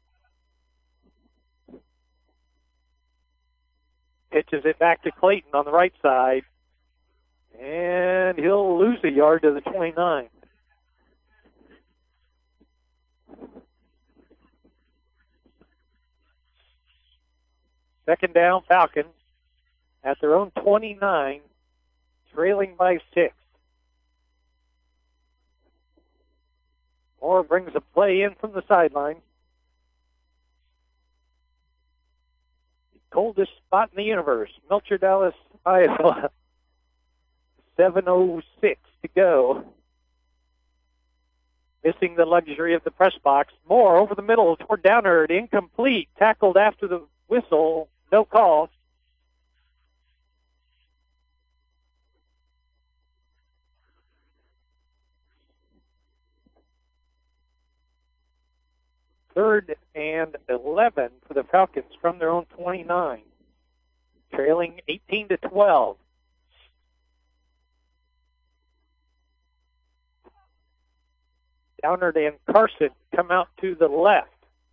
Pitches it back to Clayton on the right side, and he'll lose a yard to the 29. Second down, Falcons at their own 29, trailing by 6. Moore brings a play in from the sideline. The coldest spot in the universe, Melcher Dallas, Iowa. 7:06 to go. Missing the luxury of the press box. Moore over the middle toward Downard, incomplete, tackled after the whistle. No call. Third and 11 for the Falcons from their own 29. Trailing 18-12. Downard and Carson come out to the left.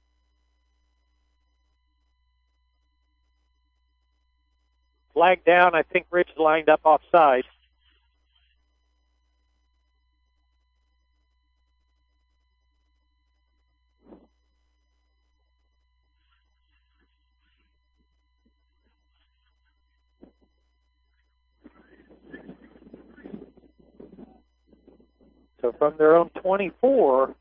Flag down. I think Rich lined up offside. So from their own 24,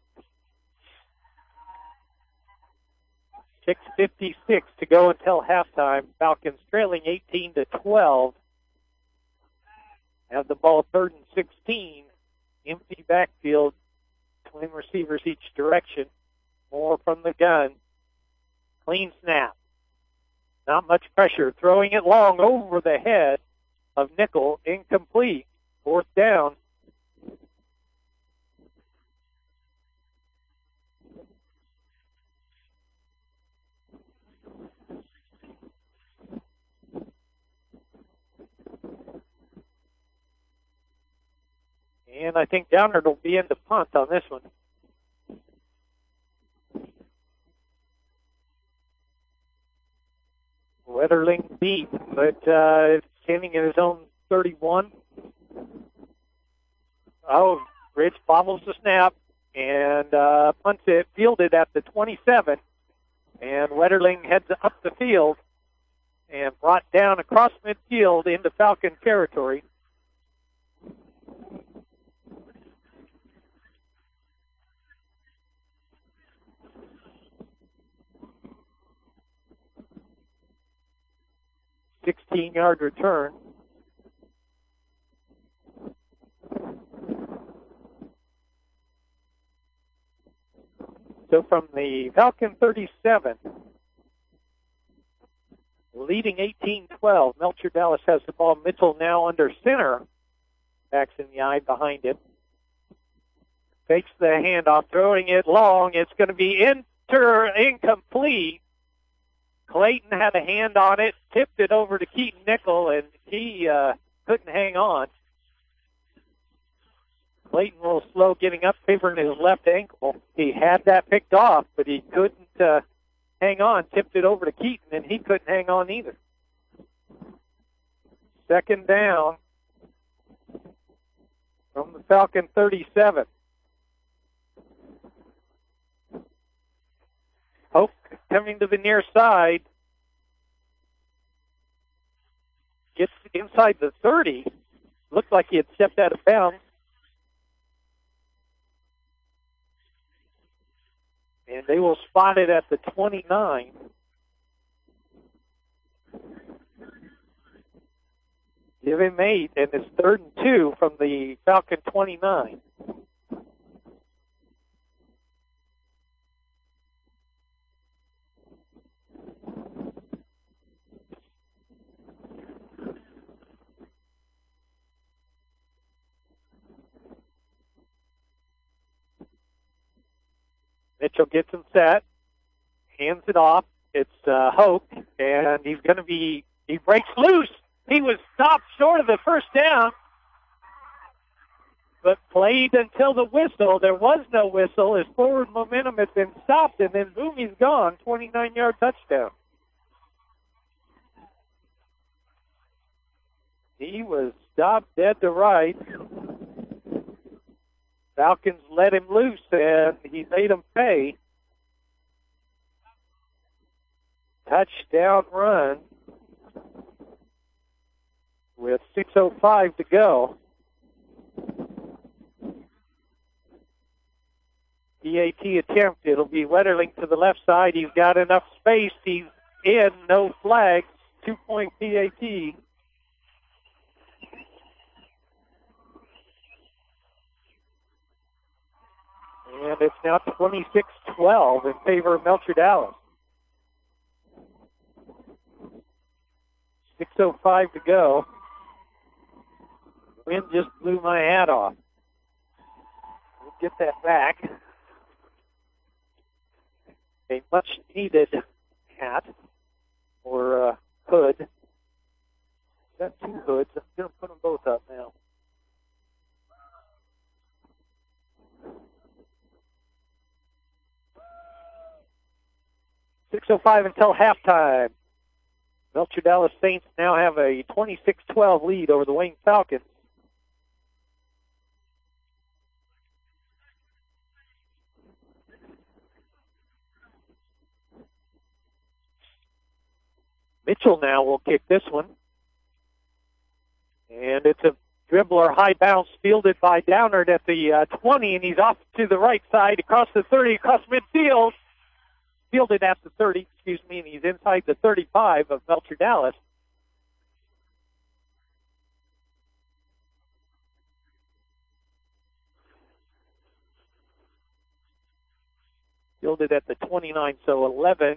6:56 to go until halftime. Falcons trailing 18-12. Have the ball 3rd and 16. Empty backfield. Twin receivers each direction. Moore from the gun. Clean snap. Not much pressure. Throwing it long over the head of Nickel. Incomplete. 4th down. And I think Downard will be in the punt on this one. Wetterling beat, but standing in his own 31. Oh, Rich bobbles the snap and punts it, fielded at the 27. And Wetterling heads up the field and brought down across midfield into Falcon territory. $16-yard return. So from the Falcon 37, leading 18-12, Melcher Dallas has the ball. Mitchell now under center. Backs in the eye behind him. Fakes the handoff, throwing it long. It's going to be incomplete. Clayton had a hand on it, tipped it over to Keaton Nickel, and he couldn't hang on. Clayton a little slow getting up, favoring his left ankle. He had that picked off, but he couldn't hang on, tipped it over to Keaton, and he couldn't hang on either. Second down from the Falcon 37. Hope coming to the near side. Gets inside the 30. Looked like he had stepped out of bounds. And they will spot it at the 29. Give him 8, and it's 3rd and 2 from the Falcon 29. Mitchell gets him set, hands it off. It's Hoke, and he breaks loose. He was stopped short of the first down, but played until the whistle. There was no whistle. His forward momentum has been stopped, and then boom, he's gone. 29-yard touchdown. He was stopped dead to right. Falcons let him loose, and he made him pay. Touchdown run with 6:05 to go. PAT attempt. It'll be Wetterling to the left side. He's got enough space. He's in. No flags. 2-point PAT. And it's now 26-12 in favor of Melcher Dallas. 6:05 to go. Wind just blew my hat off. We'll get that back. A much-needed hat or hood. Got two hoods. I'm going to put them both up now. .6:05 until halftime. Melcher Dallas Saints now have a 26-12 lead over the Wayne Falcons. Mitchell now will kick this one. And it's a dribbler high bounce fielded by Downard at the 20, and he's off to the right side across the 30, across midfield. Fielded at the 30, and he's inside the 35 of Melcher Dallas. Fielded at the 29, so 11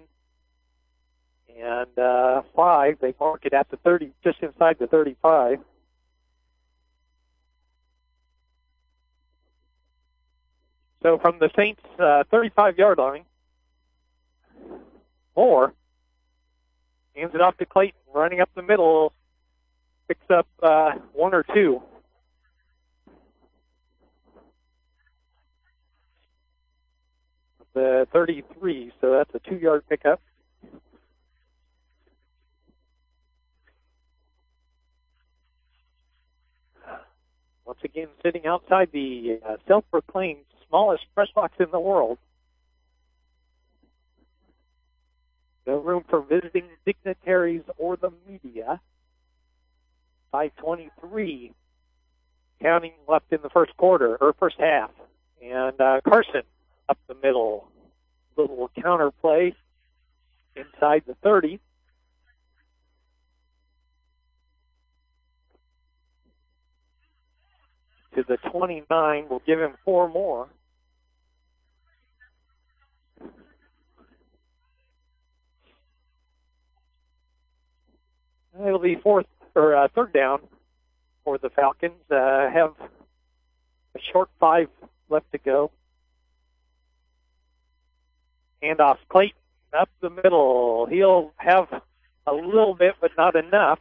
and 5. They mark it at the 30, just inside the 35. So from the Saints' 35-yard line, Moore hands it off to Clayton, running up the middle, picks up 1 or 2. The 33, so that's a 2-yard pickup. Once again, sitting outside the self-proclaimed smallest press box in the world. No room for visiting dignitaries or the media. 5:23 counting left in the first quarter, or first half. And Carson up the middle. Little counter play inside the 30. To the 29. We'll give him 4 more. It'll be third down for the Falcons. Have a short 5 left to go. Handoff Clayton up the middle. He'll have a little bit, but not enough.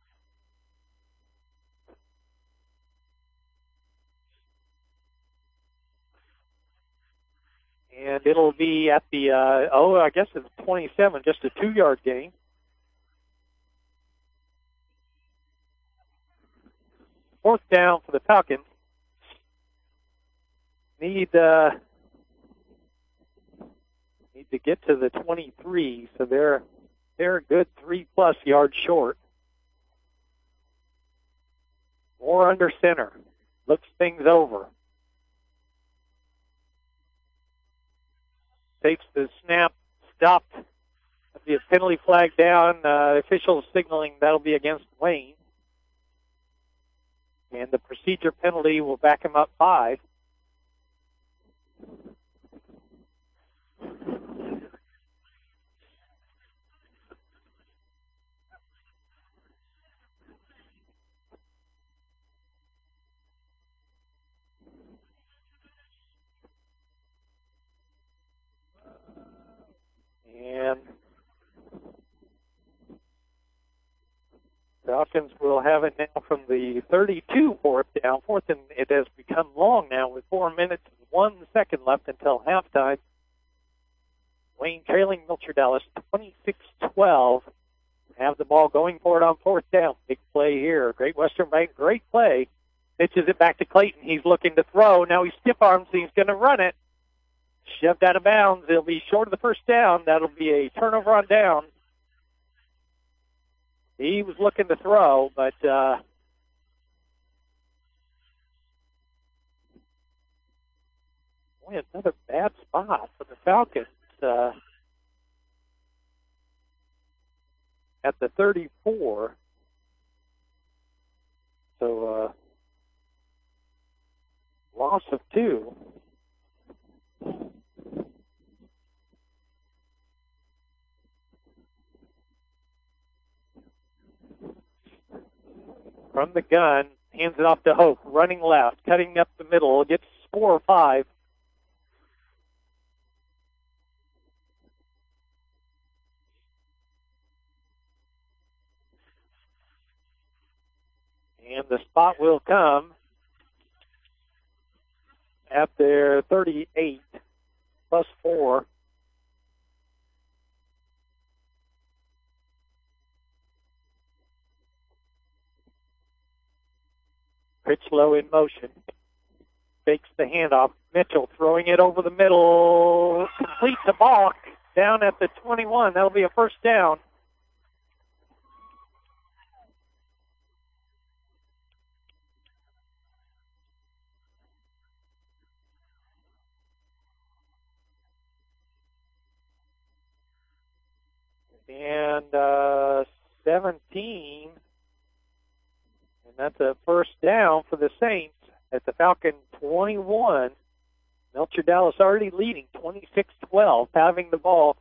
And it'll be at the, I guess it's 27, just a 2-yard gain. Fourth down for the Falcons. Need to get to the 23, so they're a good 3+ yards short. More under center. Looks things over. Takes the snap, stopped. The penalty flag down. Officials signaling that'll be against Wayne. And the procedure penalty will back him up 5. And Falcons will have it now from the 32, fourth down. Fourth, and it has become long now with 4 minutes and 1 second left until halftime. Wayne trailing Melcher Dallas 26-12. Have the ball going for it on fourth down. Big play here. Great Western Bank, great play. Pitches it back to Clayton. He's looking to throw. Now he stiff arms and he's going to run it. Shoved out of bounds. It'll be short of the first down. That'll be a turnover on down. He was looking to throw, but another bad spot for the Falcons at the 34. So loss of 2. From the gun, hands it off to Hope, running left, cutting up the middle, gets 4 or 5. And the spot will come at their 38 plus 4. Critchlow in motion. Fakes the handoff. Mitchell throwing it over the middle. Complete to Balk down at the 21. That'll be a first down. And 17. And that's a first down for the Saints at the Falcon 21. Melcher Dallas already leading 26-12, having the ball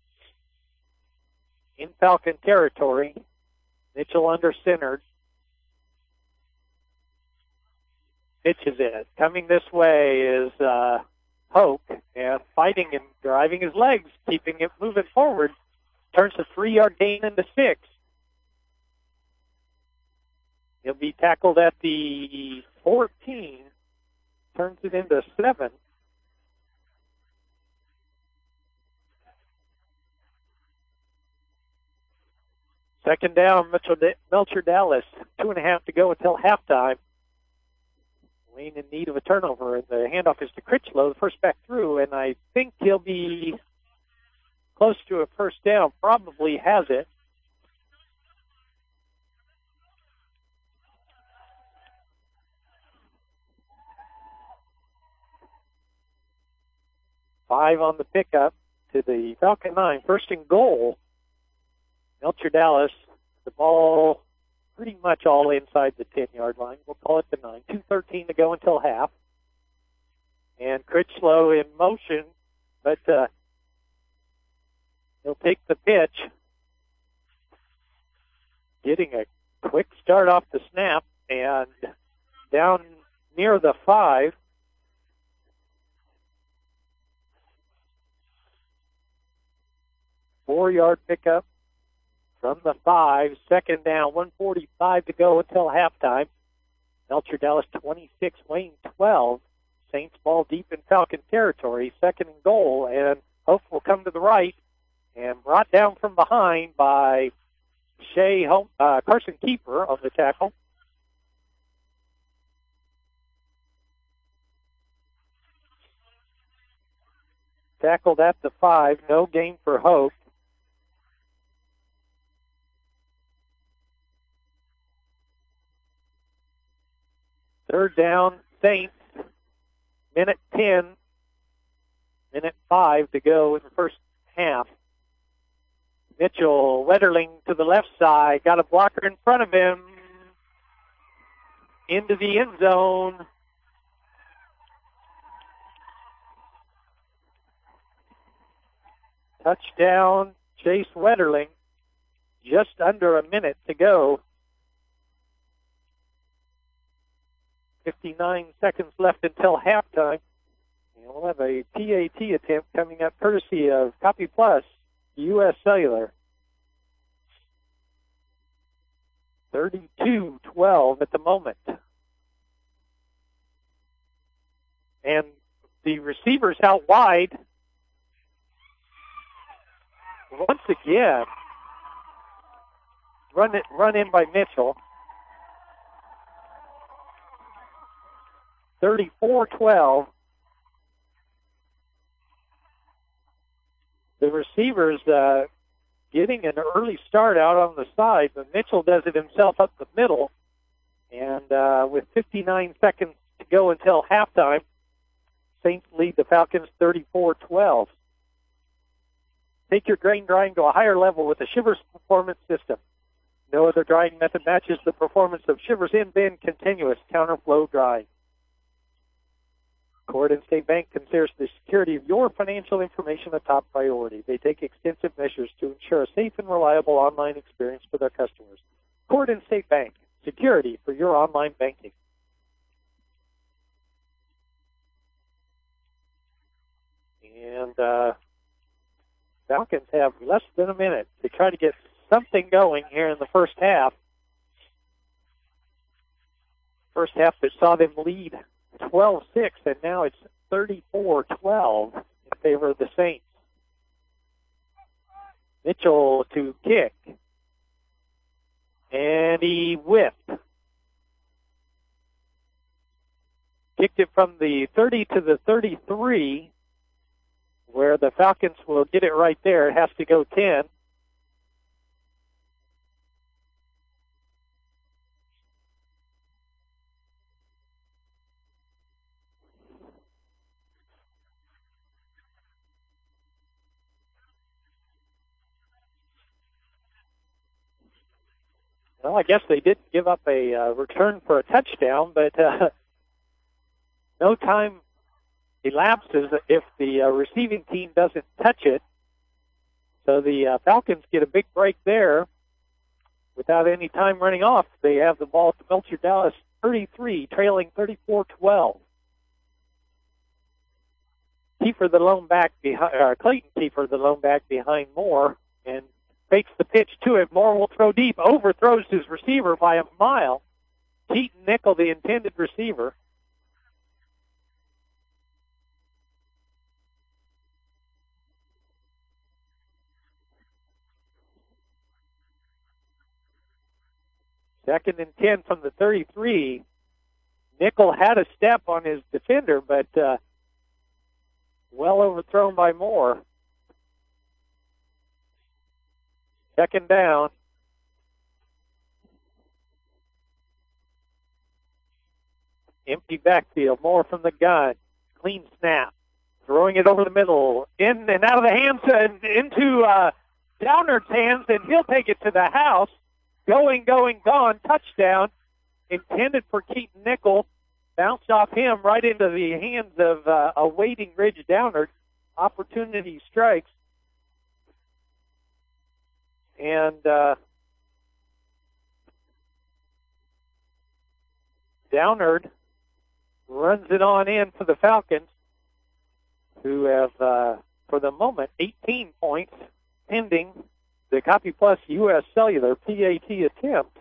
in Falcon territory. Mitchell under centered. Pitches it. Coming this way is Hoke, and fighting and driving his legs, keeping it moving forward. Turns a 3-yard gain into 6. He'll be tackled at the 14. Turns it into 7. Second down, Melcher Dallas. 2.5 to go until halftime. Wayne in need of a turnover, and the handoff is to Critchlow, the first back through, and I think he'll be close to a first down. Probably has it. Five on the pickup to the Falcon 9. First and goal. Melcher Dallas, the ball pretty much all inside the 10-yard line. We'll call it the 9. 2:13 to go until half. And Critchlow in motion, but he'll take the pitch. Getting a quick start off the snap and down near the 5. 4-yard pickup from the 5. Second down, 1:45 to go until halftime. Melcher Dallas 26, Wayne 12. Saints ball deep in Falcon territory. Second and goal, and Hope will come to the right and brought down from behind by Carson Keeper on the tackle. Tackled at the 5. No gain for Hope. Third down, Saints. Minute 10. Minute 5 to go in the first half. Mitchell Wetterling to the left side. Got a blocker in front of him. Into the end zone. Touchdown, Chase Wetterling. Just under a minute to go. 59 seconds left until halftime. And we'll have a PAT attempt coming up courtesy of Copy Plus, U.S. Cellular. 32-12 at the moment. And the receivers out wide. Once again, run in by Mitchell. 34-12. The receivers getting an early start out on the side, but Mitchell does it himself up the middle. And with 59 seconds to go until halftime, Saints lead the Falcons 34-12. Take your grain drying to a higher level with the Shivers Performance System. No other drying method matches the performance of Shivers in-bin continuous counterflow drying. Corridon State Bank considers the security of your financial information a top priority. They take extensive measures to ensure a safe and reliable online experience for their customers. Corridon State Bank, security for your online banking. And Falcons have less than a minute to try to get something going here in the first half. First half that saw them lead 12-6, and now it's 34-12 in favor of the Saints. Mitchell to kick. And he whipped. Kicked it from the 30 to the 33, where the Falcons will get it right there. It has to go 10. Well, I guess they did give up a return for a touchdown, but no time elapses if the receiving team doesn't touch it. So the Falcons get a big break there without any time running off. They have the ball at Melcher Dallas 33, trailing 34-12. Kiefer, the lone back behind, Clayton Kiefer, the lone back behind Moore, and fakes the pitch to it. Moore will throw deep, overthrows his receiver by a mile. Keaton Nickel, the intended receiver. Second and 10 from the 33. Nickel had a step on his defender, but well overthrown by Moore. Second down. Empty backfield. Moore from the gun. Clean snap. Throwing it over the middle. In and out of the hands and into Downard's hands, and he'll take it to the house. Going, gone. Touchdown. Intended for Keaton Nickel. Bounced off him right into the hands of a waiting Ridge Downard. Opportunity strikes. And Downard runs it on in for the Falcons, who have, for the moment, 18 points, pending the Copy Plus U.S. Cellular PAT attempt.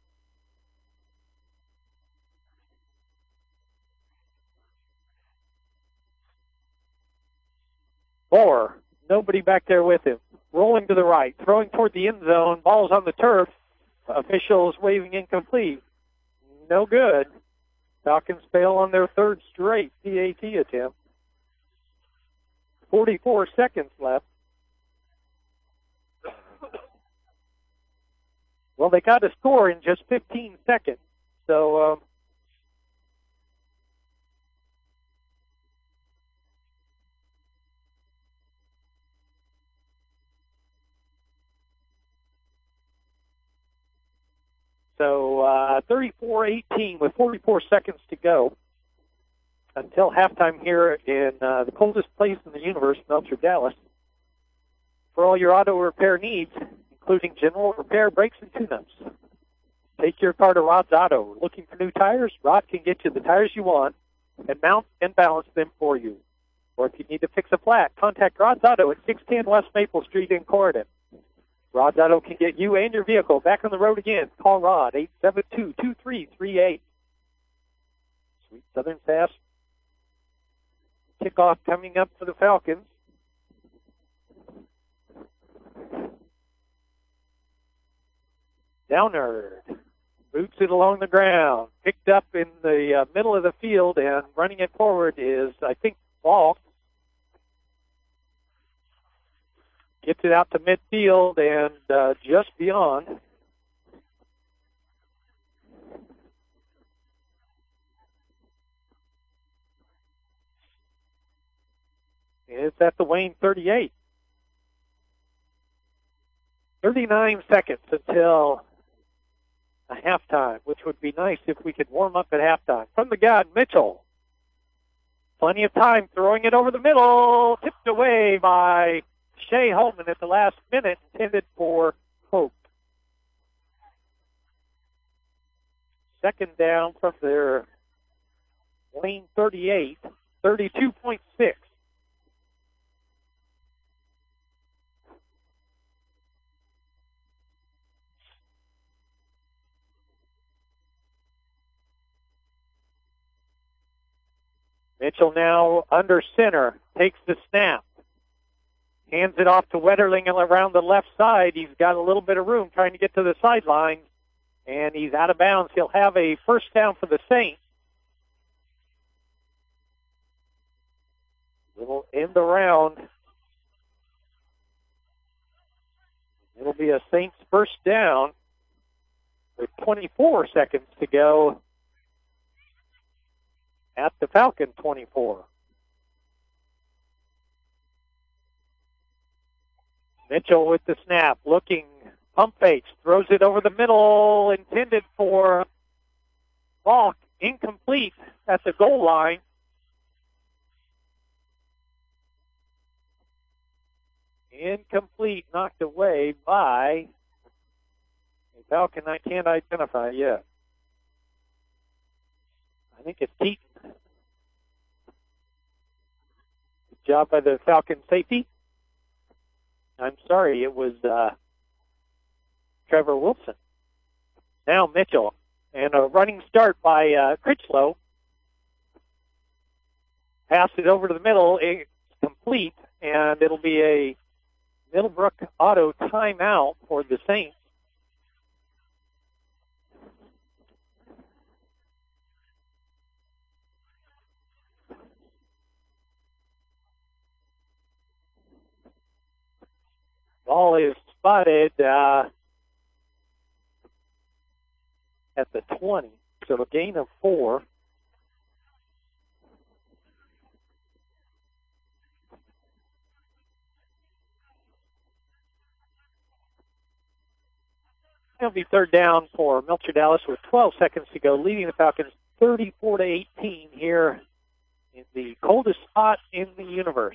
Moore, nobody back there with him. Rolling to the right, throwing toward the end zone. Ball's on the turf. Officials waving incomplete. No good. Falcons fail on their third straight PAT attempt. 44 seconds left. Well, they got a score in just 15 seconds. So, So 34-18 with 44 seconds to go until halftime here in the coldest place in the universe, Melcher, Dallas. For all your auto repair needs, including general repair, brakes, and tune-ups, take your car to Rod's Auto. Looking for new tires? Rod can get you the tires you want and mount and balance them for you. Or if you need to fix a flat, contact Rod's Auto at 610 West Maple Street in Corydon. Rod's Auto can get you and your vehicle back on the road again. Call Rod, 872-2338. Sweet Southern Sass. Kickoff coming up for the Falcons. Downard boots it along the ground. Picked up in the middle of the field, and running it forward is, I think, Falk. Gets it out to midfield and just beyond. It's at the Wayne 38. 39 seconds until a halftime, which would be nice if we could warm up at halftime. From the gun, Mitchell. Plenty of time throwing it over the middle. Tipped away by Shea Holman at the last minute, intended for Hope. Second down from their Wayne 38, 32.6. Mitchell now under center, takes the snap. Hands it off to Wetterling around the left side. He's got a little bit of room trying to get to the sideline, and he's out of bounds. He'll have a first down for the Saints. Little end around. It'll be a Saints first down with 24 seconds to go at the Falcon 24. Mitchell with the snap, looking, pump fakes, throws it over the middle, intended for Falk, incomplete at the goal line. Incomplete, knocked away by a Falcon I can't identify yet. I think it's Keaton. Good job by the Falcon safety. I'm sorry, it was Trevor Wilson. Now Mitchell. And a running start by Critchlow. Pass it over to the middle. It's complete. And it'll be a Middlebrook Auto timeout for the Saints. Ball is spotted at the 20, so a gain of 4. It'll be third down for Melcher Dallas with 12 seconds to go, leading the Falcons 34-18 here in the coldest spot in the universe.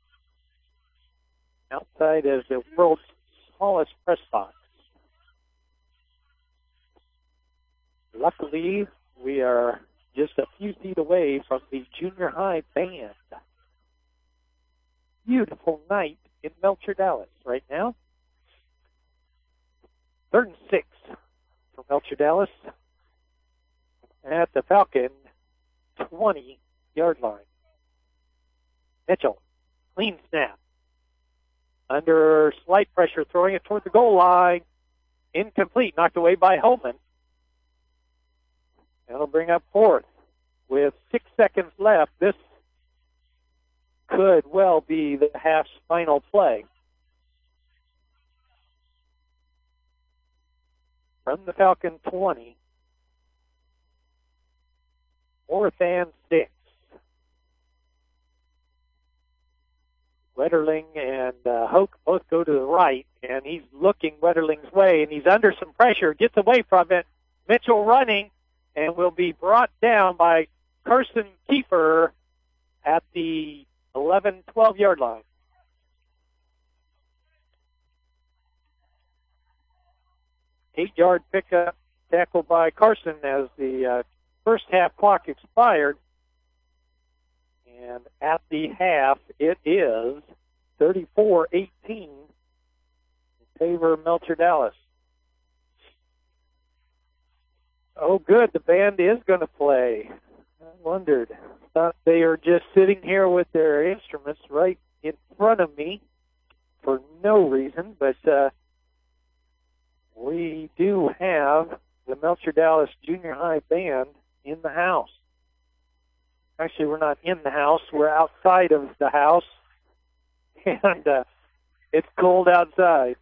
Outside is the world's smallest press box. Luckily, we are just a few feet away from the junior high band. Beautiful night in Melcher, Dallas right now. 3rd and 6 for Melcher Dallas at the Falcon 20-yard line. Mitchell, clean snap. Under slight pressure, throwing it toward the goal line. Incomplete, knocked away by Holman. That'll bring up 4th. With 6 seconds left, this could well be the half's final play. From the Falcon 20, 4th and 6. Wetterling and Hoke both go to the right, and he's looking Wetterling's way, and he's under some pressure, gets away from it. Mitchell running, and will be brought down by Carson Kiefer at the 11, 12-yard line. Eight-yard pickup, tackled by Carson as the first half clock expired. And at the half, it is 34-18 in favor of Melcher Dallas. Oh, good. The band is going to play. I wondered. Thought they are just sitting here with their instruments right in front of me for no reason, but we do have the Melcher Dallas Junior High Band in the house. Actually, we're not in the house. We're outside of the house, and it's cold outside.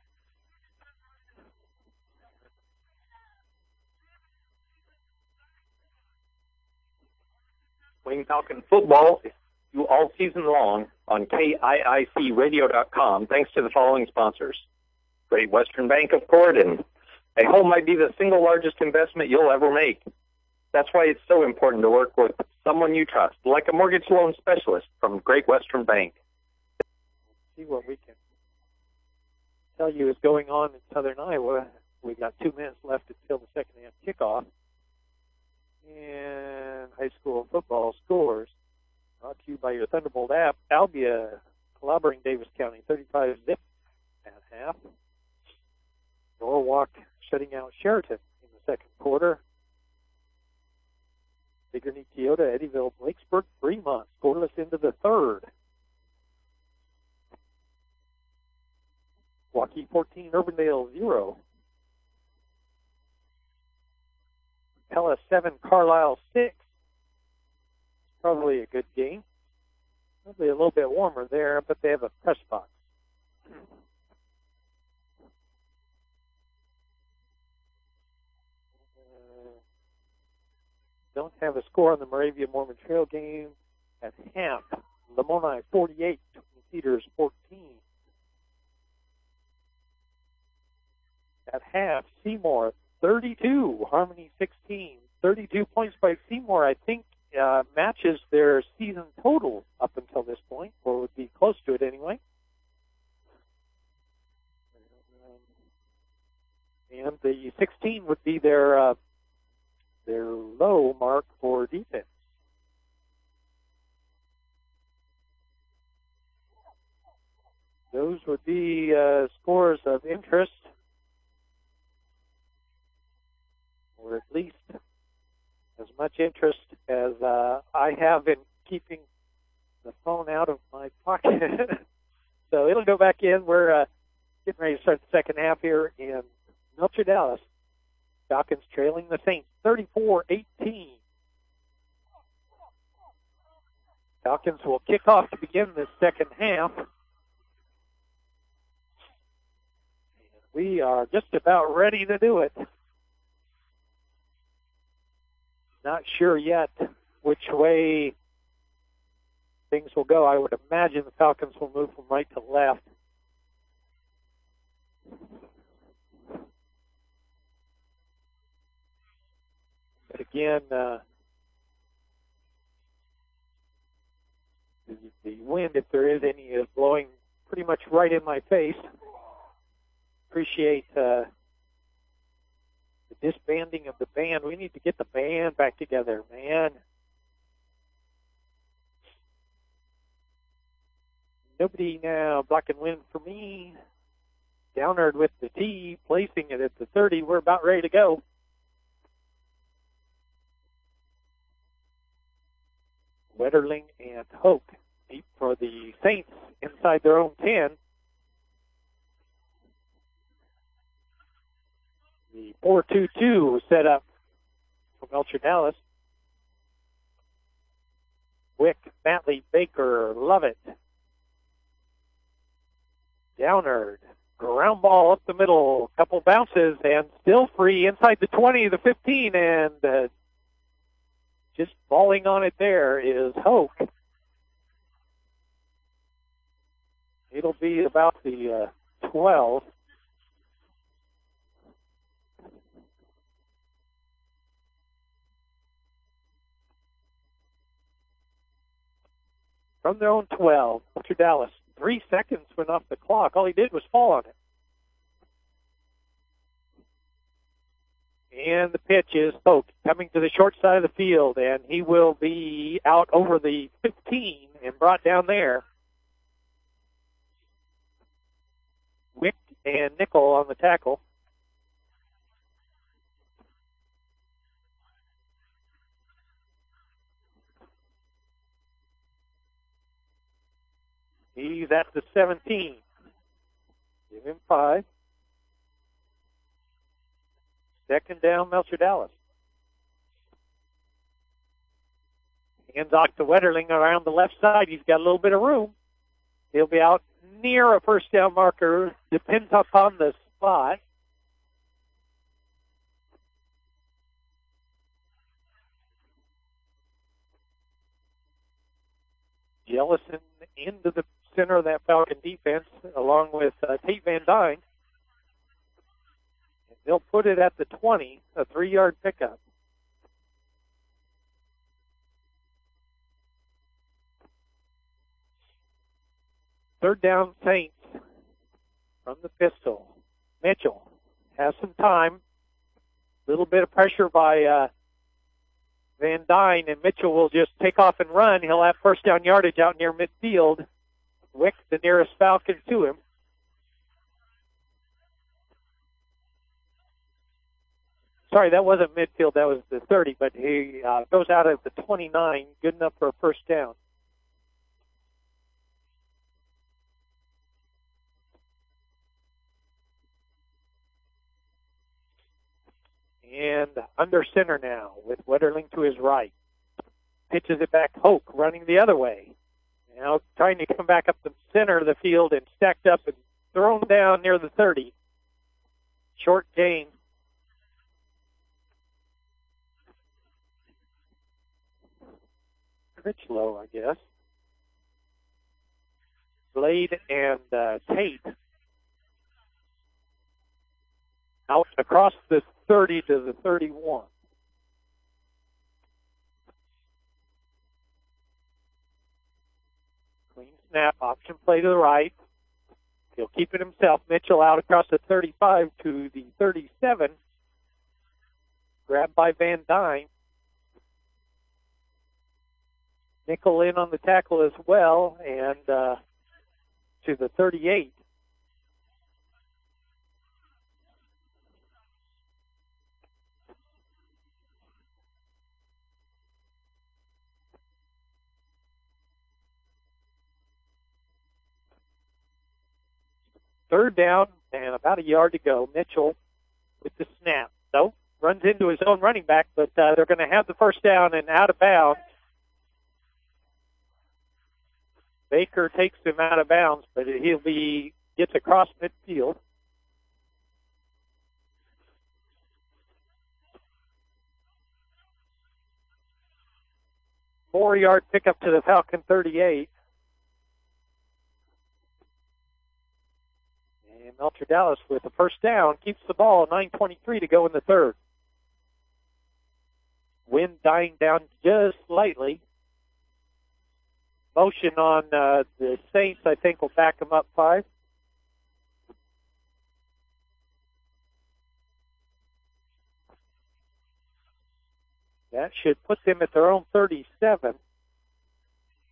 Wayne Falcon football you all season long on KIICradio.com, thanks to the following sponsors. Great Western Bank of Corydon. A home might be the single largest investment you'll ever make. That's why it's so important to work with someone you trust, like a mortgage loan specialist from Great Western Bank. See what we can tell you is going on in Southern Iowa. We've got 2 minutes left until the second half kickoff. And high school football scores brought to you by your Thunderbolt app. Albia clobbering Davis County 35-zip at half. Norwalk shutting out Sheraton in the second quarter. Sigourney Toyota, Eddyville, Blakesburg, Fremont scoreless into the third. Waukee 14, Urbandale 0. Pella 7, Carlisle 6. Probably a good game. Probably a little bit warmer there, but they have a press box. Don't have a score on the Moravia Mormon Trail game at half. Lamoni 48, Twin Cedars 14. At half, Seymour 32, Harmony 16. 32 points by Seymour, I think, matches their season total up until this point, or would be close to it anyway. And the 16 would be their low mark for defense. Those would be scores of interest, or at least as much interest as I have in keeping the phone out of my pocket. So it'll go back in. We're getting ready to start the second half here in Melcher Dallas. Falcons trailing the Saints 34-18. Falcons will kick off to begin the second half. We are just about ready to do it. Not sure yet which way things will go. I would imagine the Falcons will move from right to left. But again, the wind, if there is any, is blowing pretty much right in my face. Appreciate the disbanding of the band. We need to get the band back together, man. Nobody now blocking wind for me. Downard with the tee, placing it at the 30. We're about ready to go. Wetterling and Hoke deep for the Saints inside their own 10. The 4-2-2 set up for Melcher Dallas. Wick, Matley, Baker, Lovett. Downard, ground ball up the middle, couple bounces, and still free inside the 20, the 15, and just falling on it there is Hoke. It'll be about the 12. From their own 12, Melcher Dallas. 3 seconds went off the clock. All he did was fall on it. And the pitch is Hoke coming to the short side of the field, and he will be out over the 15 and brought down there. Wick and Nickel on the tackle. He's at the 17. Give him 5. Second down, Melcher Dallas. Hands off to Wetterling around the left side. He's got a little bit of room. He'll be out near a first down marker. Depends upon the spot. Jellison into the center of that Falcon defense, along with Tate Van Dyne. And they'll put it at the 20, a 3-yard pickup. Third down, Saints from the pistol. Mitchell has some time. A little bit of pressure by Van Dyne, and Mitchell will just take off and run. He'll have first down yardage out near midfield. Wick, the nearest Falcon to him. Sorry, that wasn't midfield. That was the 30, but he goes out at the 29, good enough for a first down. And under center now with Wetterling to his right. Pitches it back. Hoke running the other way. Now trying to come back up the center of the field and stacked up and thrown down near the 30. Short gain. Critchlow, I guess. Blade and Tate. Out across the 30 to the 31. Clean snap, option play to the right. He'll keep it himself. Mitchell out across the 35 to the 37. Grabbed by Van Dyne. Nickel in on the tackle as well, and to the 38. Third down and about a yard to go. Mitchell with the snap. So runs into his own running back, but they're going to have the first down and out of bounds. Baker takes him out of bounds, but gets across midfield. Four-yard pickup to the Falcon 38. And Melcher Dallas with the first down keeps the ball. 9:23 to go in the third. Wind dying down just slightly. Motion on the Saints, I think, will back them up 5. That should put them at their own 37. It'll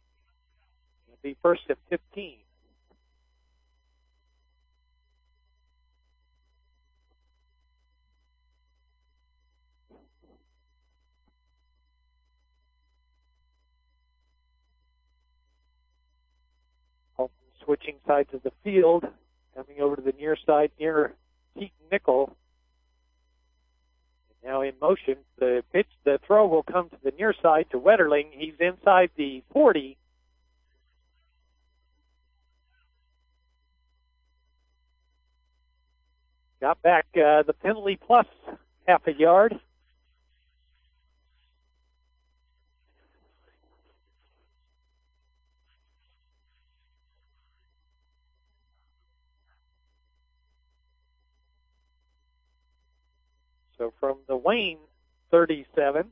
be first at 15. switching sides of the field, coming over to the near side near Keaton Nickel. And now in motion, the throw will come to the near side to Wetterling. He's inside the 40. Got back the penalty plus half a yard. So from the Wayne 37,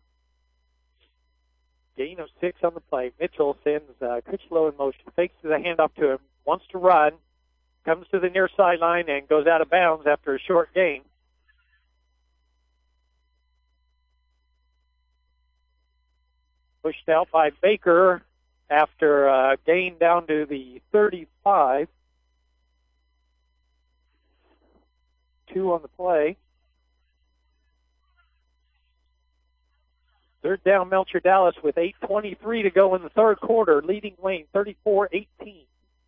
gain of 6 on the play. Mitchell sends Critchlow in motion, fakes the handoff to him, wants to run, comes to the near sideline and goes out of bounds after a short gain. Pushed out by Baker after a gain down to the 35. 2 on the play. Third down, Melcher Dallas with 8:23 to go in the third quarter, leading Wayne 34-18.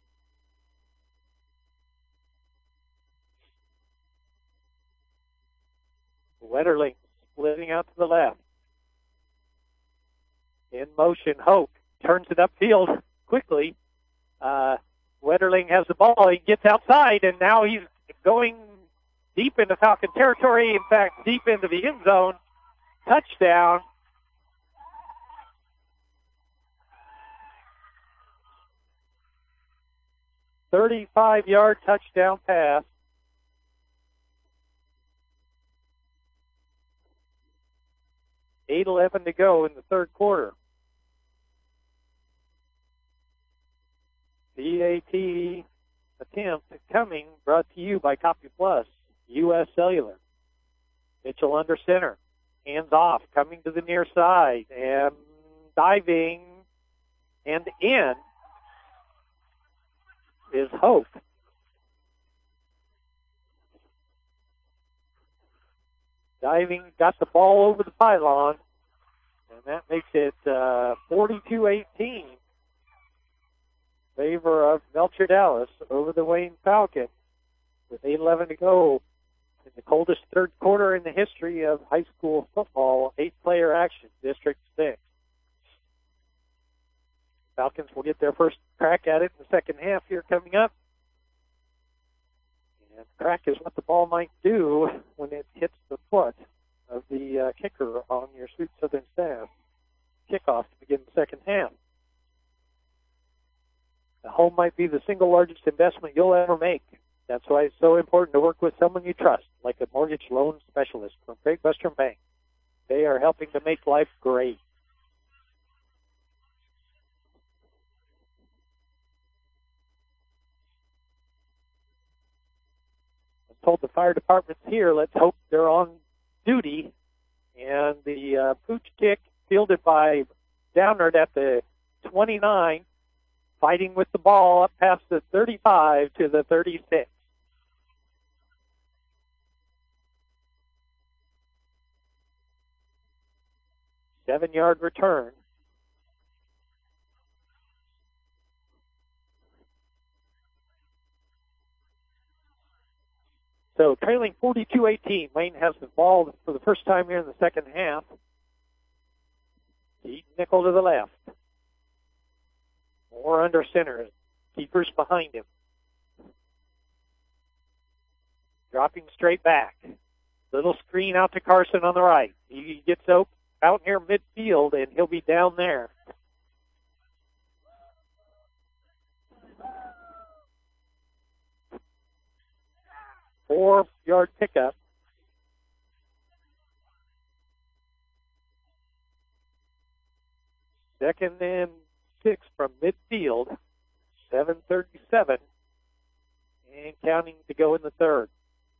Wetterling splitting out to the left. In motion, Hoke turns it upfield quickly. Wetterling has the ball. He gets outside, and now he's going deep into Falcon territory. In fact, deep into the end zone. Touchdown. "35-yard touchdown pass." $8:11 to go in the third quarter. BAT attempt coming, brought to you by Copy Plus, U.S. Cellular. Mitchell under center, hands off, coming to the near side, and diving, and in is Hope. Diving, got the ball over the pylon, and that makes it 42-18. Favor of Melcher Dallas over the Wayne Falcon with 8:11 to go in the coldest third quarter in the history of high school football, 8-player action, District 6. Falcons will get their first crack at it in the second half here coming up. And crack is what the ball might do when it hits the foot of the kicker on your Sweet Southern staff. Kickoff to begin the second half. The home might be the single largest investment you'll ever make. That's why it's so important to work with someone you trust, like a mortgage loan specialist from Great Western Bank. They are helping to make life great. I told the fire departments here, let's hope they're on duty. And the pooch kick fielded by Downard at the 29, fighting with the ball up past the 35 to the 36. Seven-yard return. So trailing 42-18, Wayne has the ball for the first time here in the second half. Keaton Nickel to the left. More under center. Keepers behind him. Dropping straight back. Little screen out to Carson on the right. He gets out near midfield, and he'll be down there. Four-yard pickup. Second and 6 from midfield. 7:37. And counting to go in the third.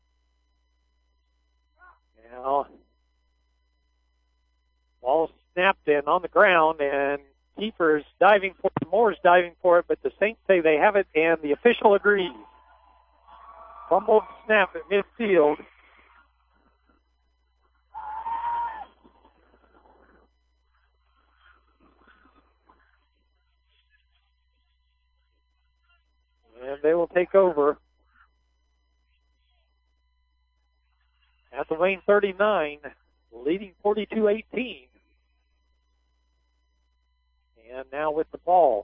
Now, ball snapped in on the ground, and Keeper's diving for it. Moore's diving for it, but the Saints say they have it, and the official agrees. Fumbled snap at midfield. they will take over at the Wayne 39, leading 42-18. And now with the ball,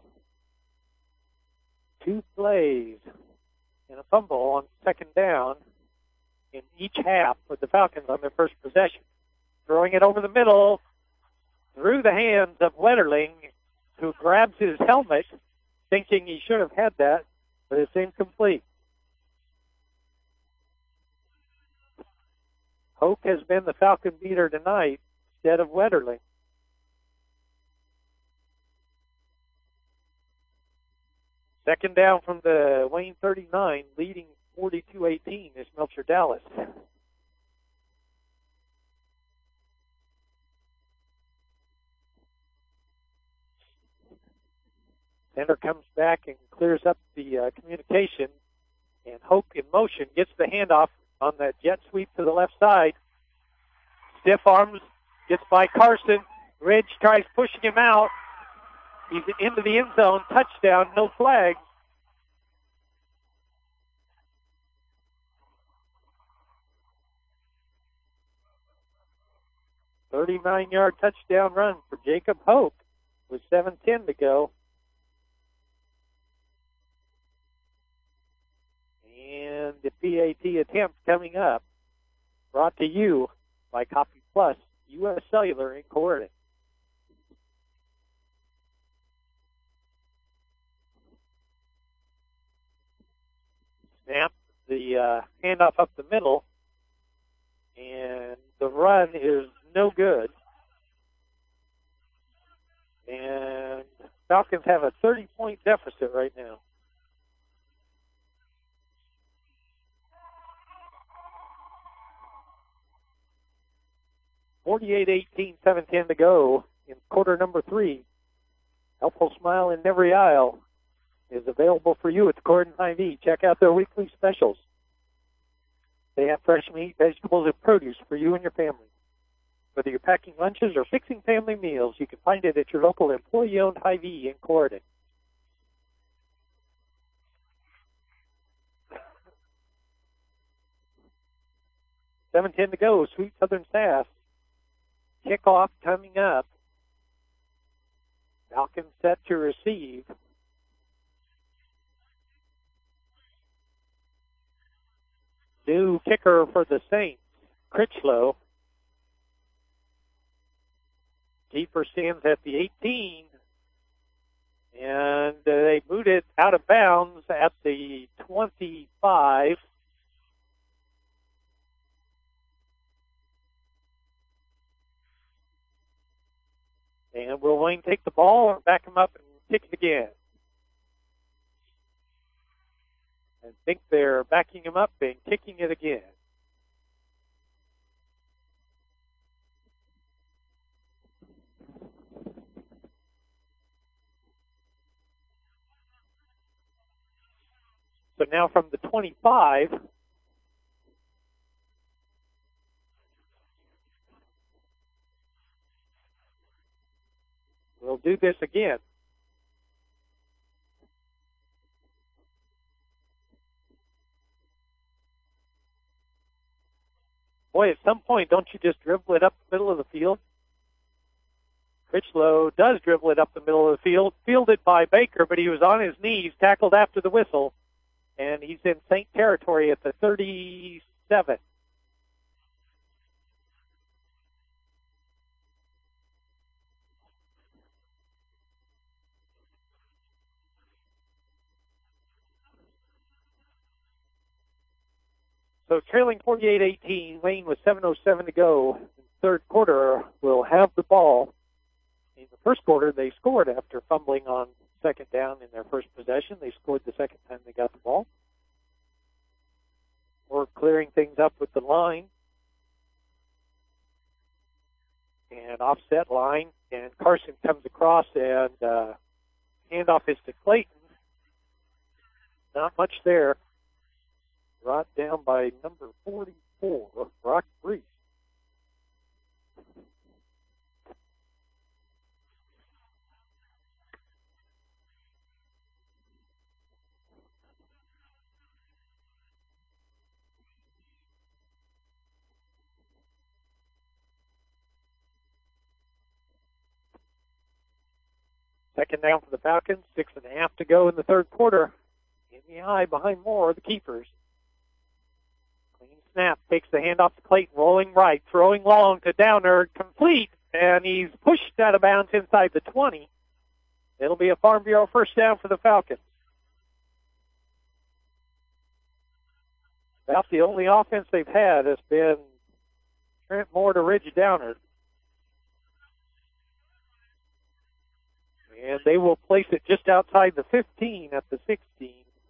2 plays and a fumble on second down in each half for the Falcons on their first possession. Throwing it over the middle through the hands of Wetterling, who grabs his helmet, thinking he should have had that, but it's incomplete. Hoke has been the Falcon beater tonight instead of Wetterling. Second down from the Wayne 39, leading 42-18 is Melcher Dallas. Center comes back and clears up the communication, and Hoke in motion gets the handoff on the jet sweep to the left side. Stiff arms, gets by Carson. Ridge tries pushing him out. He's into the end zone. Touchdown, no flag. A 39-yard touchdown run for Jacob Hoke with 7:10 to go. And the PAT attempt coming up, brought to you by Copy Plus, U.S. Cellular in Corydon. Snap the handoff up the middle, and the run is no good. And Falcons have a 30-point deficit right now. (48-18), 7:10 to go in quarter number 3. Helpful Smile in every aisle is available for you at the Corydon Hy-Vee. Check out their weekly specials. They have fresh meat, vegetables, and produce for you and your family. Whether you're packing lunches or fixing family meals, you can find it at your local employee-owned Hy-Vee in Corydon. $7:10 to go. Sweet Southern Sass. Kickoff coming up. Falcons set to receive. New kicker for the Saints, Critchlow. Keeper stands at the 18. And they boot it out of bounds at the 25. And will Wayne take the ball or back him up and kick it again? I think they're backing him up and kicking it again. So now from the 25, we'll do this again. Boy, at some point, don't you just dribble it up the middle of the field? Critchlow does dribble it up the middle of the field, fielded by Baker, but he was on his knees, tackled after the whistle, and he's in Saint territory at the 37. So trailing 48-18, Wayne with 7:07 to go. In the third quarter, will have the ball. In the first quarter, they scored after fumbling on second down in their first possession. They scored the second time they got the ball. Or clearing things up with the line. And offset line. And Carson comes across and handoff is to Clayton. Not much there. Brought down by number 44, Brock Brees. Second down for the Falcons, 6.5 to go in the third quarter. In the eye behind Moore, the keepers. Clean snap, takes the handoff to Clayton, rolling right, throwing long to Downer, complete, and he's pushed out of bounds inside the 20. It'll be a Farm Bureau first down for the Falcons. About the only offense they've had has been Trent Moore to Ridge Downer. And they will place it just outside the 15 at the 16.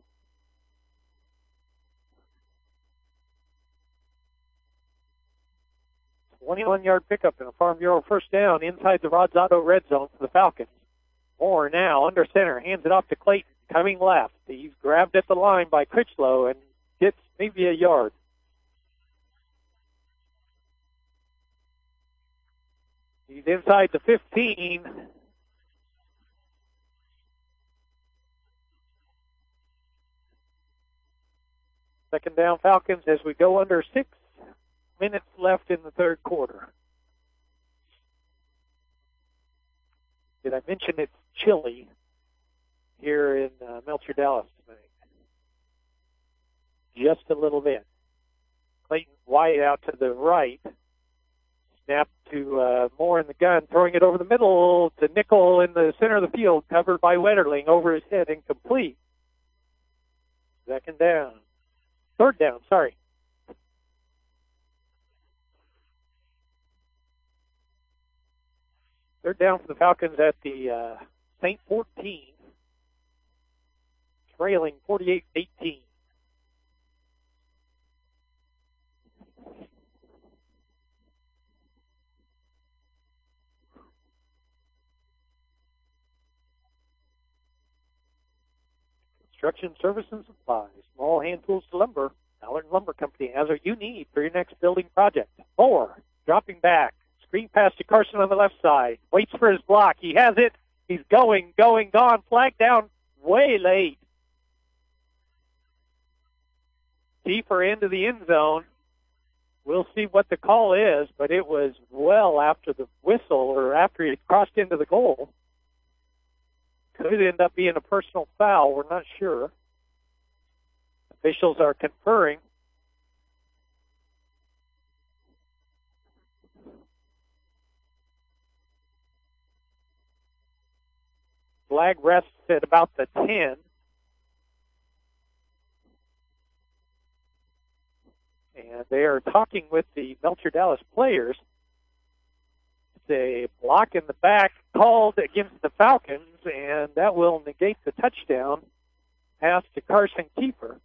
One-yard pickup and a Farm Bureau first down inside the Rod's Auto red zone for the Falcons. Moore now under center, hands it off to Clayton, coming left. He's grabbed at the line by Critchlow and gets maybe a yard. He's inside the 15. Second down Falcons as we go under 6 minutes left in the third quarter. Did I mention it's chilly here in Melcher, Dallas tonight? Just a little bit. Clayton wide out to the right. Snap to Moore in the gun, throwing it over the middle to Nickel in the center of the field, covered by Wetterling, over his head, incomplete. Second down. Third down, sorry. Third down for the Falcons at the St. 14, trailing 48-18. Construction service and supplies, small hand tools to lumber. Allard Lumber Company has what you need for your next building project. Moore, dropping back. Screen pass to Carson on the left side. Waits for his block. He has it. He's going, gone. Flag down way late. Deeper into the end zone. We'll see what the call is, but it was well after the whistle or after he crossed into the goal. Could end up being a personal foul. We're not sure. Officials are conferring. Flag rests at about the 10. And they are talking with the Melcher Dallas players. It's a block in the back called against the Falcons, and that will negate the touchdown pass to Carson Kiefer.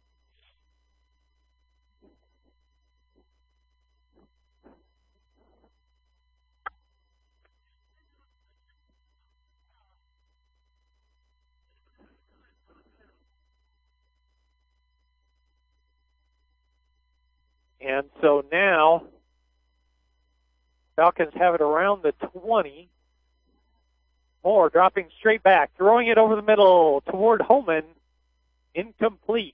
And so now, Falcons have it around the 20. Moore dropping straight back, throwing it over the middle toward Holman. Incomplete.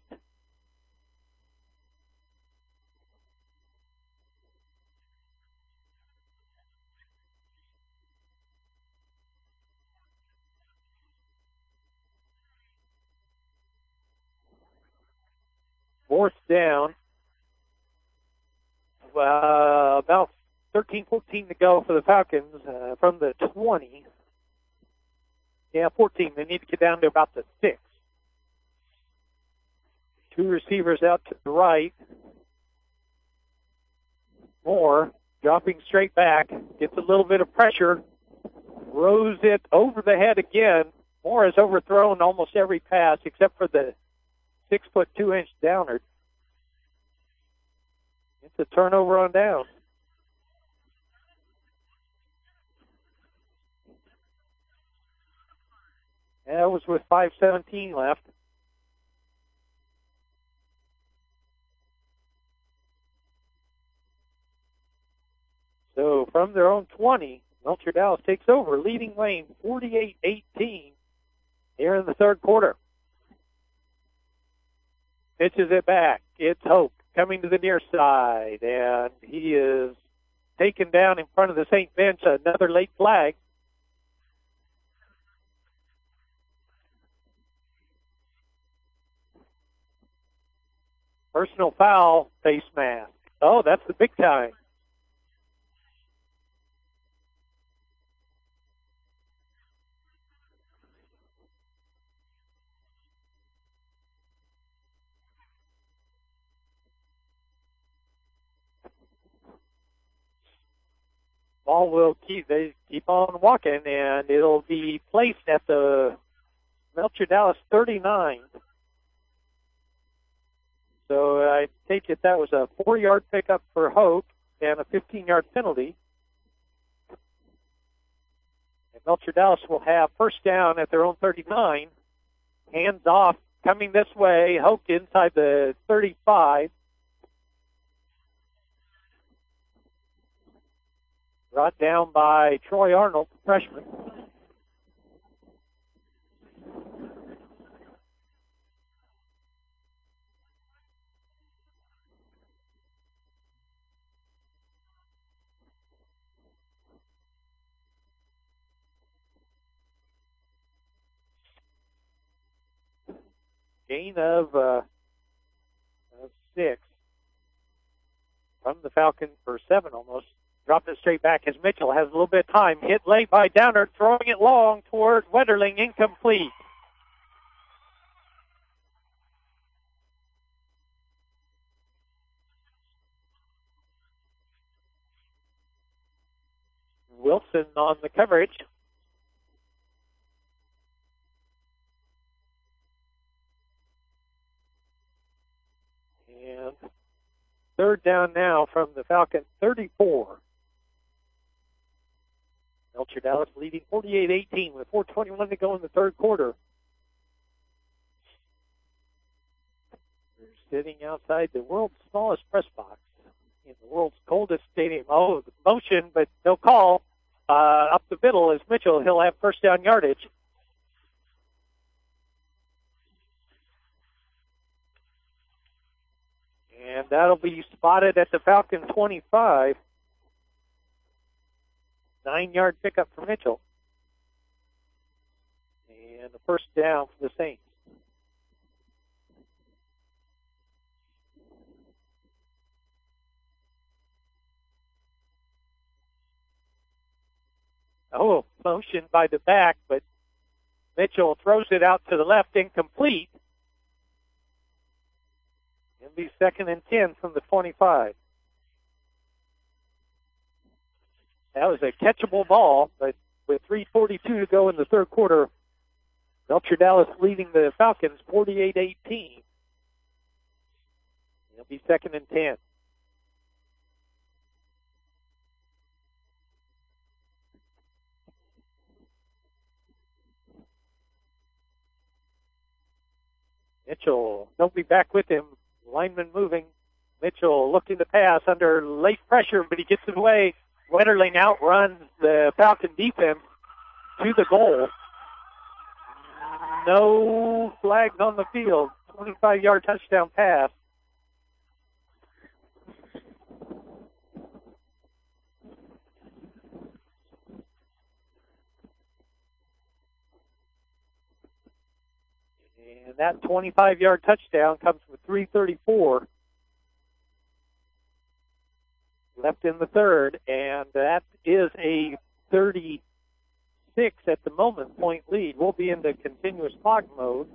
Fourth down. About 13-14 to go for the Falcons from the 20. Yeah, 14. They need to get down to about the 6. Two receivers out to the right. Moore dropping straight back. Gets a little bit of pressure. Throws it over the head again. Moore has overthrown almost every pass except for the 6'2" Downard. It's a turnover on down. That was with 5:17 left. So from their own 20, Melcher Dallas takes over, leading lane 48-18 here in the third quarter. Pitches it back. It's Hope coming to the near side, and he is taken down in front of the St. bench. Another late flag. Personal foul, face mask. Oh, that's the big time. Ball will keep on walking, and it'll be placed at the Melcher Dallas 39. So I take it that was a 4-yard pickup for Hope and a 15-yard penalty. And Melcher Dallas will have first down at their own 39. Hands off, coming this way. Hope inside the 35. Brought down by Troy Arnold, the freshman. Gain of 6 from the Falcons, for 7 almost. Dropped it straight back as Mitchell has a little bit of time. Hit late by Downer, throwing it long toward Wetterling, incomplete. Wilson on the coverage. And third down now from the Falcon 34. Melcher Dallas leading 48-18 with 4:21 to go in the third quarter. We're sitting outside the world's smallest press box in the world's coldest stadium. Oh, the motion, but no call. Up the middle is Mitchell. He'll have first down yardage. And that'll be spotted at the Falcon 25. 9-yard pickup for Mitchell. And the first down for the Saints. Oh, motion by the back, but Mitchell throws it out to the left, incomplete. It'll be 2nd and 10 from the 25. That was a catchable ball, but with 3:42 to go in the third quarter, Melcher Dallas leading the Falcons 48-18. It'll be 2nd and 10. Mitchell, don't be back with him. Lineman moving. Mitchell looking to pass under late pressure, but he gets it away. Wetterling outruns the Falcon defense to the goal. No flags on the field. 25-yard touchdown pass. And that 25-yard touchdown comes with 3:34 left in the third, and that is a 36 at the moment point lead. We'll be in the continuous clock mode.